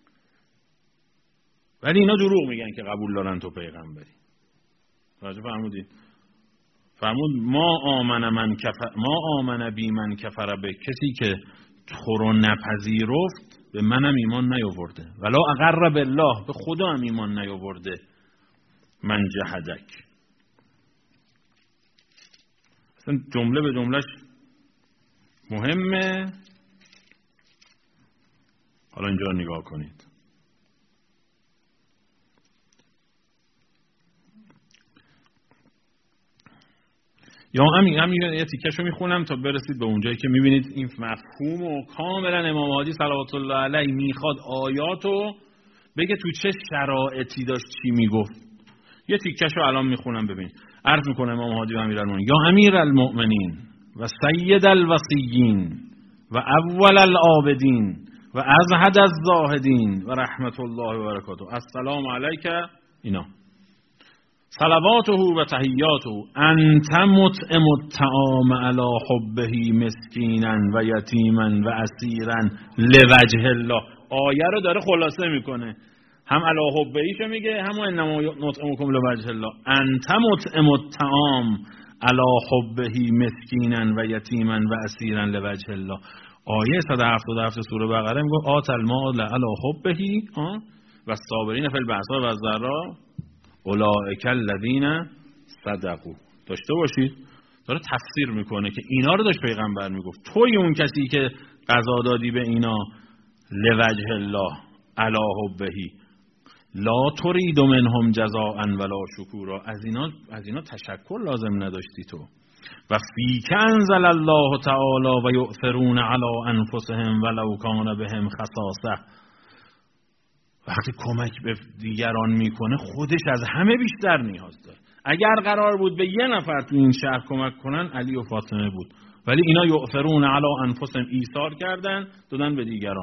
ولی اینا دروغ میگن که قبول دارن تو پیغمبری. راجع فرمودید فرمود ما آمن بی من کفر به، کسی که تو رو نپذیرفت به منم ایمان نیاورده. ولا اقر بالله، به خدا هم ایمان نیاورده. من جحدک. اصلا جمله به جملهش مهمه. حالا اینجا رو نگاه کنید. یا همین یه تیکشو میخونم تا برسید به اونجایی که میبینید این مفهوم و کاملا امام هادی صلوات الله علیه میخواد آیاتو بگه تو چه شرایطی داشت چی میگفت. یه تیکشو الان میخونم ببینید. عرض میکنه امام هادی و امیرالمومنین یا امیرالمؤمنین و سید الوصیین و اول العابدین و ازهد الزاهدین و رحمت الله و برکاته، السلام علیک اینا صلواته و تحیاته انت مطعم الطعام علی حبه مسکینا و یتیما و اسیرا لوجه الله. آیه رو داره خلاصه میکنه، هم علی حبه ایشو میگه، هم انما نطعمکم لوجه الله. انت مطعم الطعام علی حبه مسکینا و یتیما و اسیرا لوجه الله. آیه 177 سوره بقره میگه آت المال علی حبه و الصابرین فی البأساء و الضراء اولئک الذین صدقوا. داشته باشید داره تفسیر میکنه که اینا رو داشت پیغمبر میگفت توی اون کسی که قضا دادی به اینا لوجه الله علی حبه لا ترید منهم جزاء ولا شکورا، از اینا تشکر لازم نداشتی تو. و فیک انزل الله تعالی و یؤثرون علی انفسهم ولو کان بهم خصاصه. وقتی کمک به دیگران میکنه خودش از همه بیشتر نیاز داره. اگر قرار بود به یه نفر تو این شهر کمک کنن علی و فاطمه بود، ولی اینا یؤثرون علی انفسهم، ایثار کردن دادن به دیگران.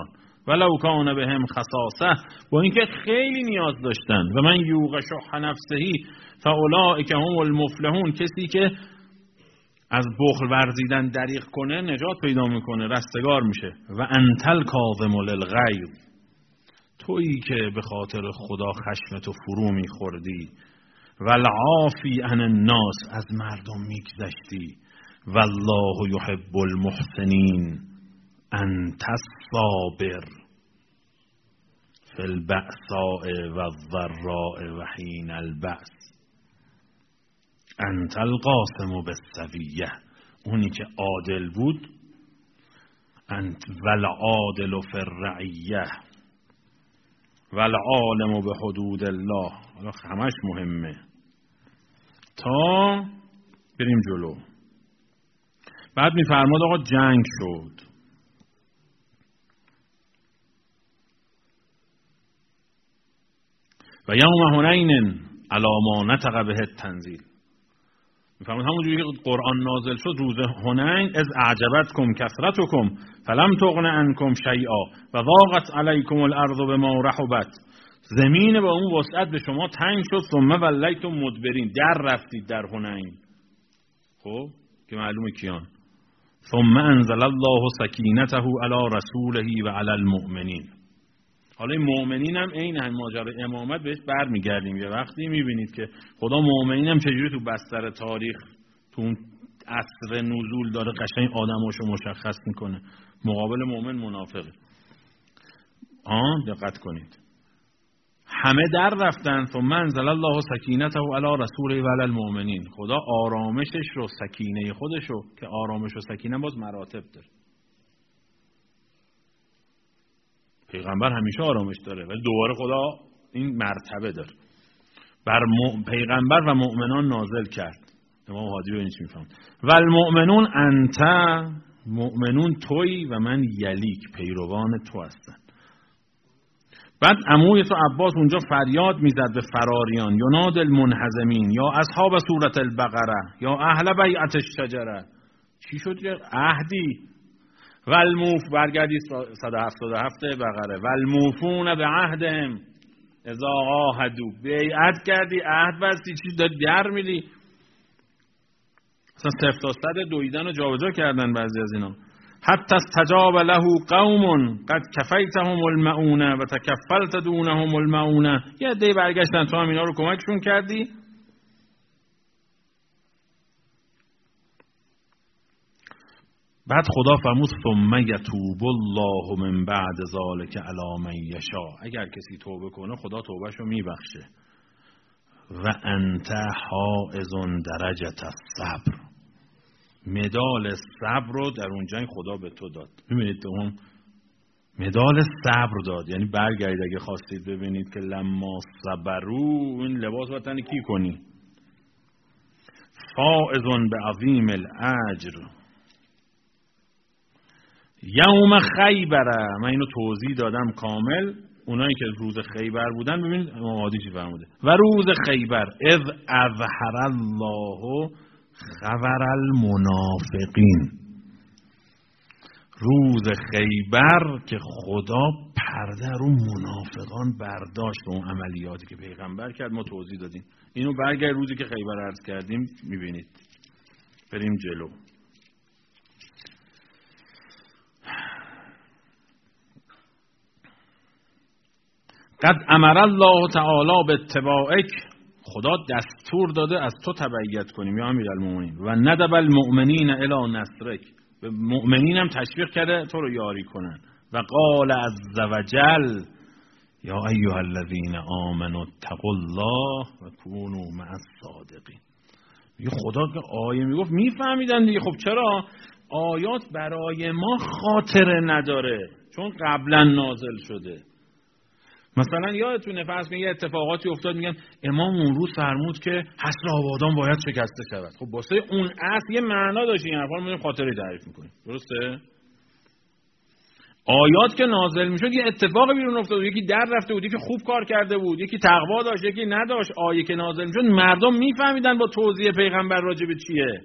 ولو کان بهم خصاصه، با اینکه خیلی نیاز داشتن. و من یوق شح نفسه فاولئک هم المفلحون، کسی که از بخل ورزیدن دریغ کنه نجات پیدا میکنه، رستگار میشه. و انت الکاظم للغیظ، تویی که به خاطر خدا خشمتو فرو میخوردی. و العافی عن الناس، از مردم میگذشتی. والله یحب المحسنین. انت الصابر فی البأساء والضراء و حین البأس. انت القاسم بالسویه، اونی که عادل بود. انت والعادل فی الرعیه والعالم بحدود الله. حالا همش مهمه تا بریم جلو. بعد میفرماد آقا جنگ شد. و یوم حنین علی ما نطق به التنزیل، میفرماد همونجوری که قرآن نازل شد روز حنین، از اعجبتکم کثرتکم فلم تغن عنکم شیئا و ضاقت علیکم الارض بما رحبت، زمین با اون وسعت به شما تنگ شد. ثم ولیتم مدبرین، در رفتید در حنین. خب که معلومه کیان. ثم انزل الله سکینته علی رسوله و علی المؤمنین. حالا این مؤمنین هم عین ماجرای امامت بهش برمیگردیم. یه وقتی میبینید که خدا مؤمنین هم چجوری تو بستر تاریخ تو اون عصر نزول داره قشنگ آدماشو مشخص میکنه. مقابل مؤمن منافقه. دقت کنید. همه در رفتن. ثم انزل الله سکینته علی رسوله و علی المؤمنین. خدا آرامشش رو، سکینه خودش رو، که آرامش و سکینه باز مراتب داره. پیغمبر همیشه آرامش داره ولی دوباره خدا این مرتبه داره. بر پیغمبر و مؤمنان نازل کرد. امام هادی رو اینش میفهم. و المؤمنون انت، مؤمنون تویی و من یلیک، پیروان تو هستن. بعد عموی تو عباس اونجا فریاد میزد به فراریان، یناد المنهزمین، یا اصحاب سورة البقره، یا اهل بیعت الشجره. چی شد که عهدی؟ برگردی 177 بقره. والموفون به عهدهم اذا عاهدوا، بیعت کردی، عهد بستی، چی داری در میدی؟ اصلا 0 تا 100 دویدن و جابجا کردن بعضی از اینا. حتی استجاب له قوم قد کفیتهم المعونه و تکفلت دونهم المعونه. یه عده برگشتن تو هم اینا رو کمکشون کردی. بعد خدا فرمود ثم یتوب الله من بعد ذلک علی من یشاء، اگر کسی توبه کنه خدا توبهشو میبخشه. و انت حائز درجه الصبر، مدال صبر رو در اون جنگ خدا به تو داد. میبینید اون مدال صبر داد، یعنی برگردید اگه خواستید ببینید که لما صبرو، این لباس وطن کی کنی. فائز به عظیم الاجر یوم خیبره، من اینو توضیح دادم کامل. اونایی که روز خیبر بودن ببینید امام هادی چی فرموده. و روز خیبر اذ اظهر الله خبر المنافقین، روز خیبر که خدا پرده رو منافقان برداشت. اون عملیاتی که پیغمبر کرد ما توضیح دادیم. اینو برگرد روزی که خیبر عرض کردیم میبینید. بریم جلو. قد امر الله تعالی به اتباعک، خدا دستور داده از تو تبعیت کنیم یا امیرالمومنین. و ندب المؤمنین الی نصرک، به مؤمنین هم تشویق کرده تو رو یاری کنن. و قال عز وجل یا ایها الذین آمنوا اتقوا الله و کونوا مع الصادقین. میگه خدا که آیه میگفت میفهمیدن دیگه. خب چرا آیات برای ما خاطره نداره؟ چون قبلا نازل شده. مثلا یادتونه فرض کنید یه اتفاقاتی افتاد، میگن امام اون روز فرمود که حصر آبادان باید شکسته شود. خب واسه اون اصل یه معنا داشت، این حرفا رو میگیم خاطره تعریف میکنیم. درسته؟ آیات که نازل میشد یه اتفاق بیرون افتاد، یکی در رفته بود، یکی خوب کار کرده بود، یکی تقوا داشت، یکی نداشت. آیه که نازل میشد مردم میفهمیدن با توضیح پیغمبر راجع به چیه.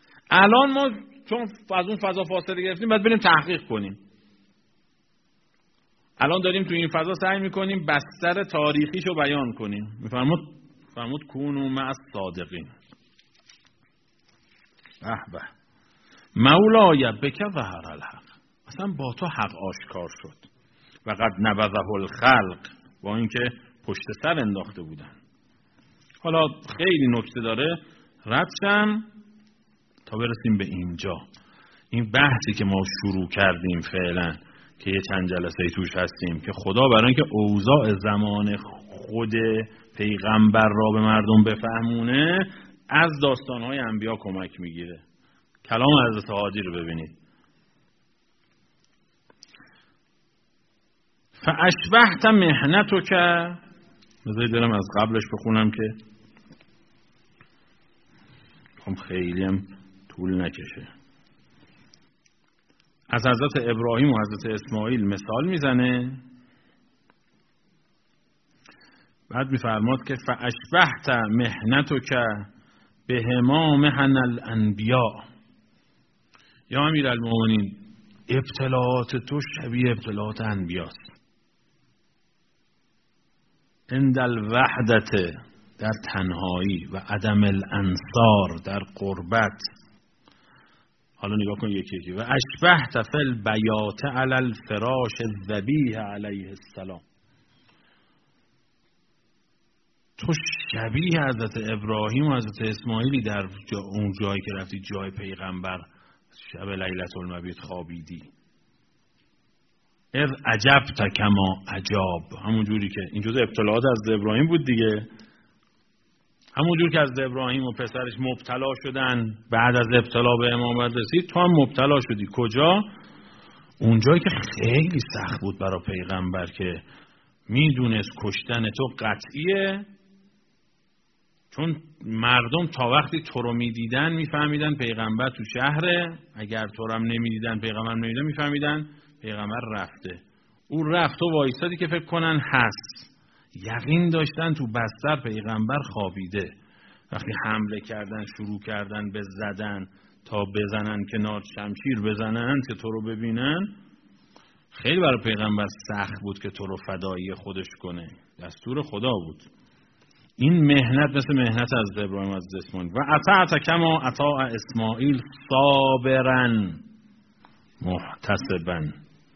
الان ما چون از اون فضا فاصله گرفتیم باید بریم تحقیق کنیم. الان داریم تو این فضا سعی میکنیم بستر تاریخیشو بیان کنیم. میفرمود کونوا مع الصادقین. به مولای بک ظهر الحق. اصلا با تو حق آشکار شد. و قد نبذه الخلق. با اینکه پشت سر انداخته بودن. حالا خیلی نکته داره، رد شم تا برسیم به اینجا. این بحثی که ما شروع کردیم فعلا که یه چند جلسه توش هستیم که خدا برای اینکه اوضاع زمان خود پیغمبر را به مردم بفهمونه از داستانهای انبیا کمک میگیره. کلام حضرت هادی رو ببینید. فاشبهت محنتک. بذارید برم از قبلش بخونم که خیلی هم طول نکشه. از حضرت ابراهیم و حضرت اسماعیل مثال میزنه، بعد میفرماد که فاشبهت محنتک بهما محن الانبیاء. یا امیرالمومنین ابتلاات تو شبیه ابتلاات انبیاست. عند الوحدت در تنهایی و عدم الانصار در قربت. حالا نگاه کن یکی یکی. و اشبهت فی البیات علی الفراش الذبیح علیه السلام. تو شبیه حضرت ابراهیم و حضرت اسماعیلی در اون جایی که رفتی جای پیغمبر شب لیلة المبیت خوابیدی. اذ عجبت کما عجاب. همون جوری که این جزء ابتلاات از ابراهیم بود دیگه. همون جور که از ابراهیم و پسرش مبتلا شدن بعد از ابتلا به امامت رسید، تو هم مبتلا شدی. کجا؟ اونجایی که خیلی سخت بود برای پیغمبر که میدونست کشتن تو قطعیه، چون مردم تا وقتی تو رو میدیدن میفهمیدن پیغمبر تو شهره، اگر تو رو هم نمیدیدن پیغمبر نمیدیدن میفهمیدن پیغمبر رفته. اون رفت و وایسادی که فکر کنن هست، یقین داشتن تو بستر پیغمبر خوابیده. وقتی حمله کردن شروع کردن به زدن تا بزنن کنار شمشیر بزنن که تو رو ببینن، خیلی برای پیغمبر سخت بود که تو رو فدایی خودش کنه. دستور خدا بود. این مهنت مثل مهنت از ابراهیم از اسماعیل. و اطاعت کما اطاع اسماعیل صابرا محتسبا.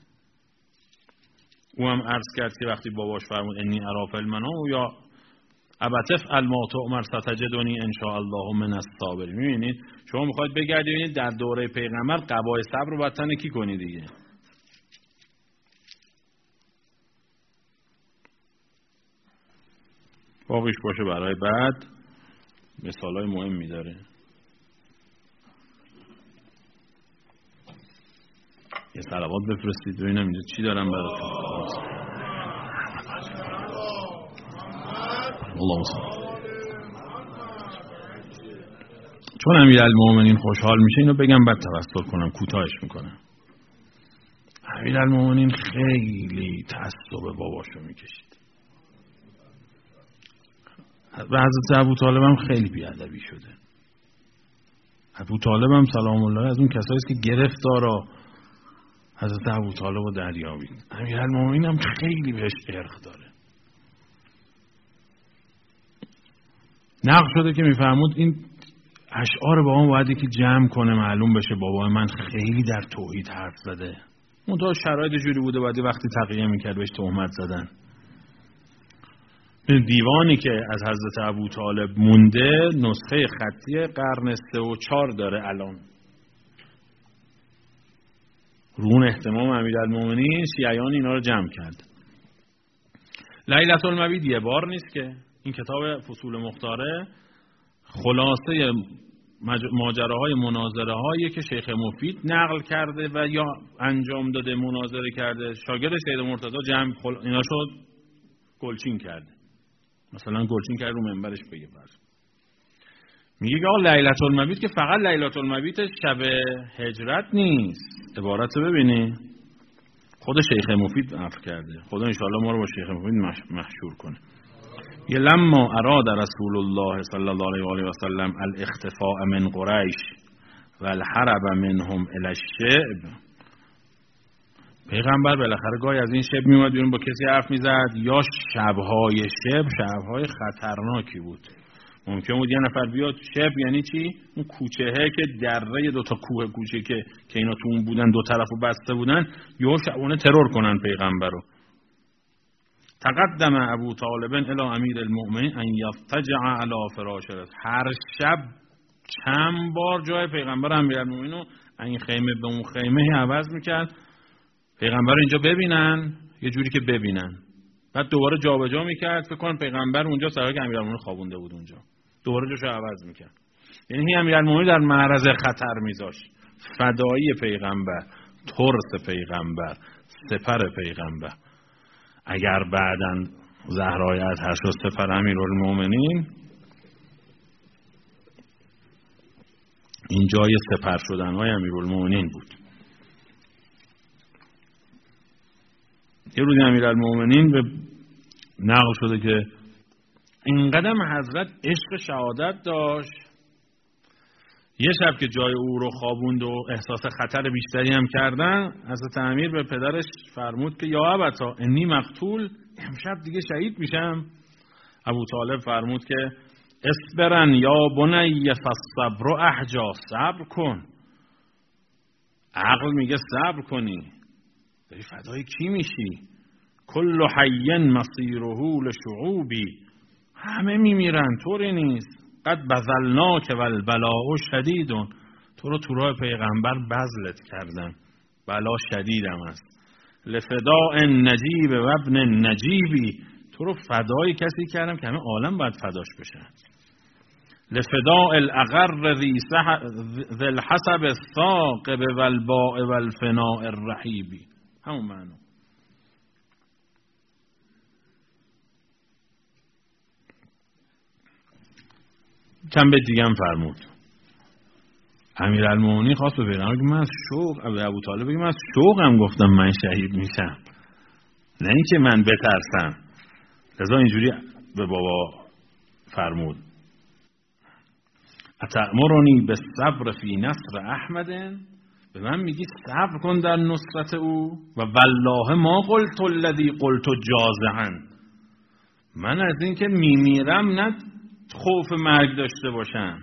او هم عرض کرد که وقتی باباش فرمود انی اری فی المنام یا ابتف ما تؤمر ستجدنی ان شاء الله من الصابرین. میبینید شما میخواید بگردید در دوره پیغمبر قبای صبر رو باید تنکی کنید دیگه. باقیش باشه برای بعد. مثالای مهمی داره. یه صلوات بفرستید ببینم اینجا چی دارم براتون. اللهم صل. چون امیرالمومنین خوشحال میشه اینو بگم بعد توسل کنم، کوتاهش میکنم. امیرالمومنین خیلی تعصب باباشو میکشید و حضرت ابوطالب هم خیلی بیادبی شده. ابوطالب هم سلام الله از اون کسایی است که گرفتارا حضرت ابوطالب رو دریابید. امیرالمومنین هم خیلی بهش ارق داره. نقل شده که میفرمود این اشعار بابام باید یکی جمع کنه معلوم بشه بابای من خیلی در توحید حرف زده. منتها شرایط جوری بوده باید وقتی تقیه میکرد بهش تهمت زدن. دیوانی که از حضرت ابوطالب مونده نسخه خطی قرن 3 و 4 داره الان. رون اهتمام امیرالمومنین شیعیان اینا رو جمع کرد. لیلة المبیت یه بار نیست که این کتاب فصول مختاره خلاصه ماجراهای مناظره هایی که شیخ مفید نقل کرده و یا انجام داده، مناظره کرده، شاگرد سید مرتضی جمع اینا شد گلچین کرده. مثلا گلچین کرده رو منبرش بگه فرض. میگه که آقا لیلة المبیت که فقط لیلة المبیت شب هجرت نیست. عبارت رو ببینی خود شیخ مفید نقل کرده. خدا انشاءالله ما رو با شیخ مفید محشور کنه. یه لما اراد رسول الله صلی الله علیه و آله و سلم الاختفاء من قریش و الحرب منهم الی الشعب. پیغمبر بالاخره گاهی از این شب میومد بیرون با کسی حرف میزد، یا شبهای شبهای خطرناکی بود. ممکن بود یه نفر بیاد شب، یعنی چی؟ اون کوچهه که دره دوتا کوه کوچه که اینا تو اون بودن، دو طرفو بسته بودن، یا شبونه ترور کنن پیغمبر رو. تقدم ابو طالب الی امیر المؤمنین ان یضطجع علی فراشه. هر شب چند بار جای پیغمبر امیرالمومنین رو این خیمه به اون خیمه عوض میکرد، پیغمبر اینجا ببینن، یه جوری که ببینن، بعد دوباره جابجا میکرد. فکر کنم پیغمبر اونجا سرای که امیرالمومنین خوابونده بود اونجا، دوباره جاشو عوض میکرد. یعنی امیرالمومنین در معرض خطر میذاشت. فدایی پیغمبر، ترس پیغمبر، سپر پیغمبر. اگر بعداً زهرای اطهر شد سپر امیرالمومنین، این جای سپر شدن‌های امیرالمومنین بود. یه روزی امیرالمومنین به نقل شده که اینقدر حضرت عشق شهادت داشت، یه شب که جای او رو خوابوند و احساس خطر بیشتری هم کردن، حضرت امیر به پدرش فرمود که یا ابتا انی مقتول، امشب دیگه شهید میشم. ابو طالب فرمود که اصبرن یا بنی فالصبر احجا، صبر کن. عقل میگه صبر کنی. داری فدای کی میشی؟ کل حی مصیره لشعوبی، همه میمیرن، طوری نیست. قد بذلناک والبلاء شدید، تو رو تو راه پیغمبر بذلت کردم، بلا شدیدم است. لفداء نجیب و ابن نجیبی، تو رو فدای کسی کردم که همه عالم باید فداش بشن. لفداء الاغر ذی الحسب الثاقب والباء والفناء الرحیبی، همون معنی. چند بیت دیگه هم فرمود. امیرالمومنین خواست به پیغمبر بگه من از شوق، ابو طالب بگه من از شوقم گفتم من شهید میشم، نه اینکه من بترسم. لذا اینجوری به بابا فرمود اتأمرنی بالصبر فی نصر احمد، به من میگی صبر کن در نصرت او. و والله ما قلت الذی قلت جازعا، من از این که میمیرم نه خوف مرگ داشته باشم.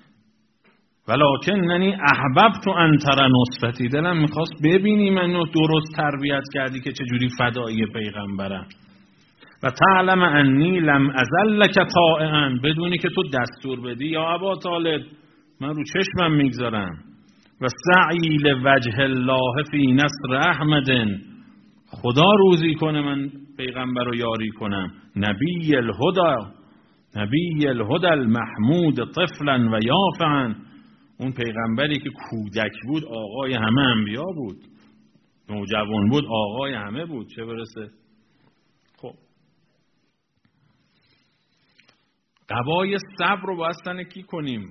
ولکننی احببت ان تر نصرتی، دلم میخواست ببینی منو درست تربیت کردی که چجوری فدایی پیغمبرم. و تعلم انی لم ازل لک طائعا، بدونی که تو دستور بدی یا ابا طالب من رو چشمم میگذارم. و سعی لوجه الله فی نصر احمد، خدا روزی کنه من پیغمبر رو یاری کنم. نبی الهدى المحمود طفلا و یافعا، اون پیغمبری که کودک بود آقای همه انبیا بود، نوجوان بود آقای همه بود، چه برسه. خب قبای صبر رو باید سنکی کنیم.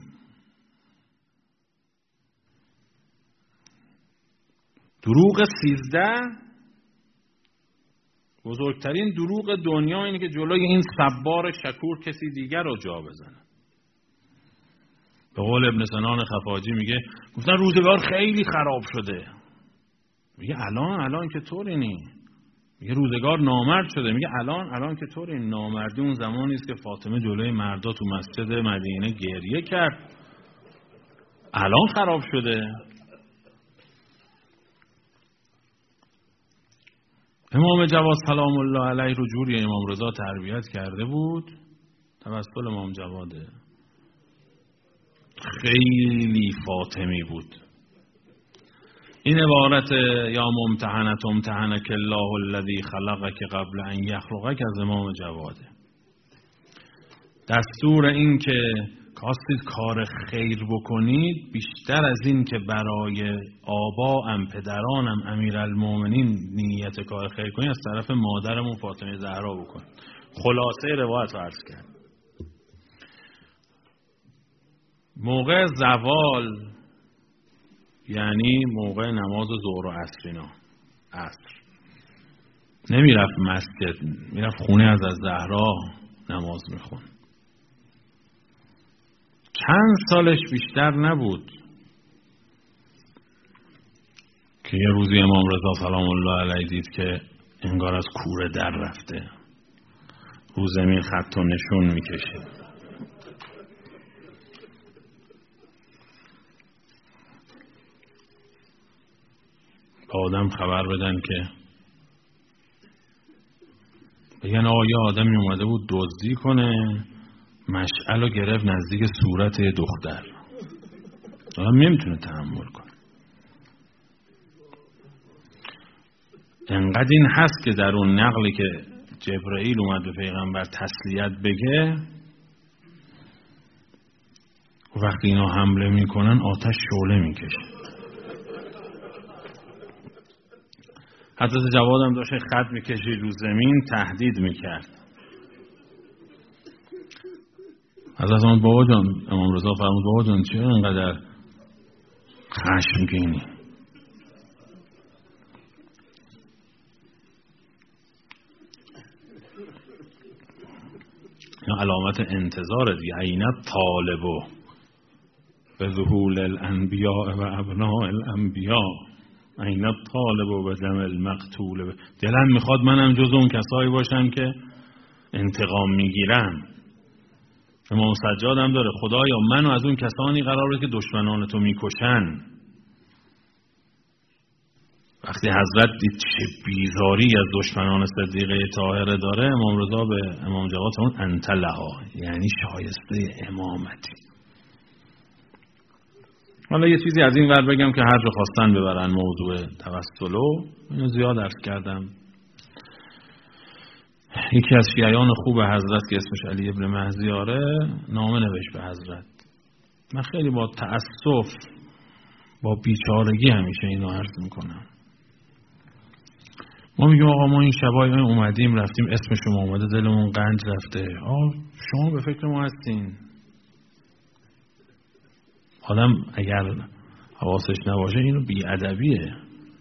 دروغ 13 بزرگترین دروغ دنیا اینه که جلوی این صبار شکور کسی دیگر رو جا بزنه. به قول ابن سنان خفاجی میگه گفتن روزگار خیلی خراب شده، میگه الان که طوری نی. میگه روزگار نامرد شده، میگه الان که طوری. نامردی اون زمانی است که فاطمه جلوی مردا تو مسجد مدینه گریه کرد، الان خراب شده. امام جواد سلام الله علیه رو جوری امام رضا تربیت کرده بود، توسط امام جواده. خیلی فاطمی بود. این عبارت یا ممتحنت امتحنک الله الذی خلقک قبل ان یخلقک از امام جواده. دستور این که خواستید کار خیر بکنید، بیشتر از این که برای آباءم پدرانم امیرالمومنین نیت کار خیر کنید، از طرف مادرمون فاطمه زهرا بکنید. خلاصه روایت عرض کرد. موقع زوال یعنی موقع نماز ظهر و عصر، عصر نمیرفت مسجد، میرفت خونه از زهرا نماز میخون. چند سالش بیشتر نبود که یه روزی امام رضا سلام الله علیه دید که انگار از کوره در رفته، رو زمین خط و نشون میکشه. با آدم خبر بدن که بگن آقا یه آدمی اومده بود دزدی کنه، مشعل رو گرفت نزدیک صورت دختر. آدم نمیتونه تحمل کنه. انقدر این هست که در اون نقلی که جبرئیل اومد به پیغمبر تسلیت بگه، وقتی اینا حمله میکنن آتش شعله میکشه. حضرت جواد هم داشت خط میکشید رو زمین، تهدید میکرد. حضرت امام بابا جان، امام رضا فرمود بابا جان چرا اینقدر خشمگینی؟ این علامت انتظار دیگه. عین طالبو به ظهور الانبیاء و ابناء الانبیاء، عین طالبو به دم المقتول. دلم میخواد منم جز اون کسایی باشم که انتقام میگیرم. امام سجاد هم داره خدایا منو از اون کسانی قراره که دشمنان تو میکشن. وقتی حضرت دید چه بیزاری از دشمنان صدیقه طاهره داره، امام رضا به امام جواد فرمود انت لها، یعنی شایسته امامتی. حالا یه چیزی از این ور بگم که هر جا خواستن ببرن موضوع توسلو، اینو زیاد عرض کردم. یکی از شیعیان خوب حضرت که اسمش علی ابن مهزیاره نامه نوشت به حضرت. من خیلی با تأسف، با بیچارگی همیشه اینو عرض میکنم. ما میگیم آقا ما این شبای اومدیم رفتیم اسم شما اومده دلمون قنج رفته. شما به فکر ما هستین. آدم اگر حواسش نباشه اینو بی‌ادبیه.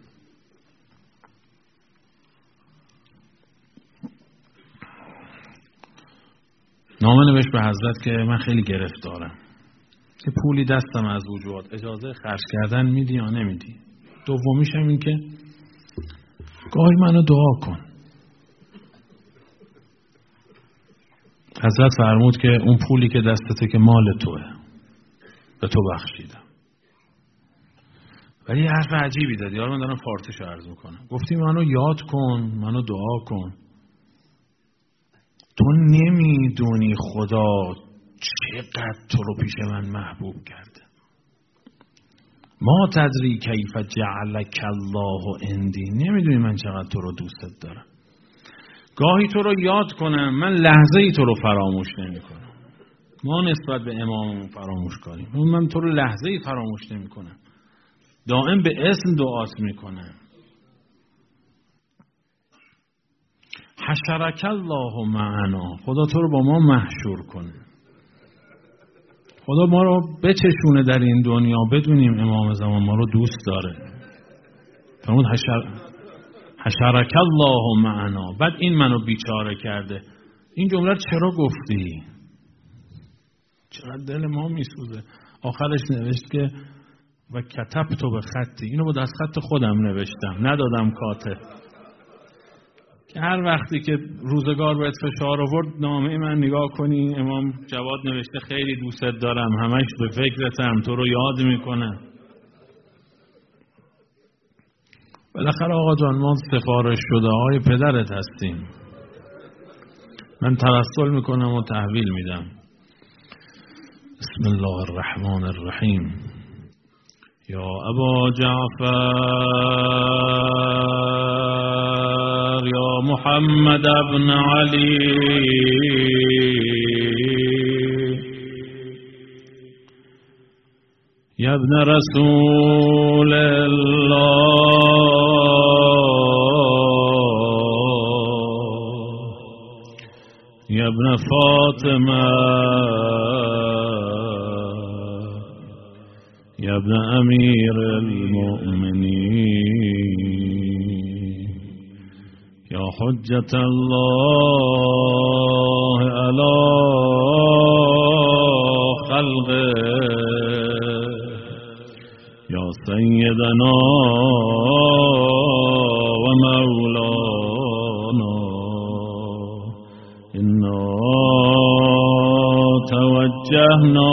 نامه نوشت به حضرت که من خیلی گرفتارم، که پولی دستم از وجود، اجازه خرج کردن میدی یا نمیدی؟ دومیش هم این که گاهی منو دعا کن. حضرت فرمود که اون پولی که دستته که مال توه، به تو بخشیدم. ولی حرف عجیبی دادی. حالا من دارم فارسیشو عرض میکنم. گفتی منو یاد کن، منو دعا کن. تو نمیدونی خدا چقدر تو رو پیش من محبوب کرده. ما تدری کیف جعلک الله عندی. نمیدونی من چقدر تو رو دوستت دارم. گاهی تو رو یاد کنم، من لحظه ای تو رو فراموش نمی کنم. ما نسبت به اماممون فراموش کنیم، من تو رو لحظه ای فراموش نمی کنم. دائم به اسم دعات می کنم. حشرک الله معنا. خدا تو رو با ما محشور کنه. خدا ما رو بچشونه در این دنیا بدونیم امام زمان ما رو دوست داره. فرمود حشرک الله معنا. بعد این منو بیچاره کرده. این جمله چرا گفتی؟ چرا دل ما میسوزه؟ آخرش نوشت که و کتبت به خطی. اینو با دست خط خودم نوشتم، ندادم کاتب. که هر وقتی که روزگار بهت فشار آورد نامه من نگاه کنی، امام جواد نوشته خیلی دوستت دارم، همش به فکرتم، تو رو یاد میکنم. بالاخره آقا جان ما سفارش شده های پدرت هستیم. من توسل میکنم و تحویل میدم. بسم الله الرحمن الرحیم. یا ابا جعفر یا محمد ابن علی یا ابن رسول الله یا ابن فاطمه یا ابن امیر المؤمنین یا حجت الله علی خلقه یا سیدنا توجهنا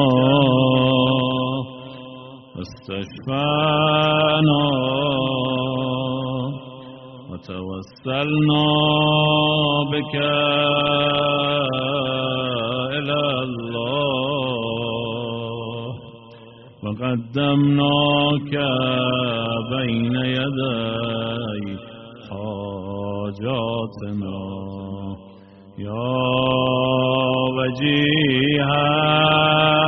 واستشفعنا وتوسلنا بك إلى الله وقدمناك بين يدي حاجاتنا يا وجيها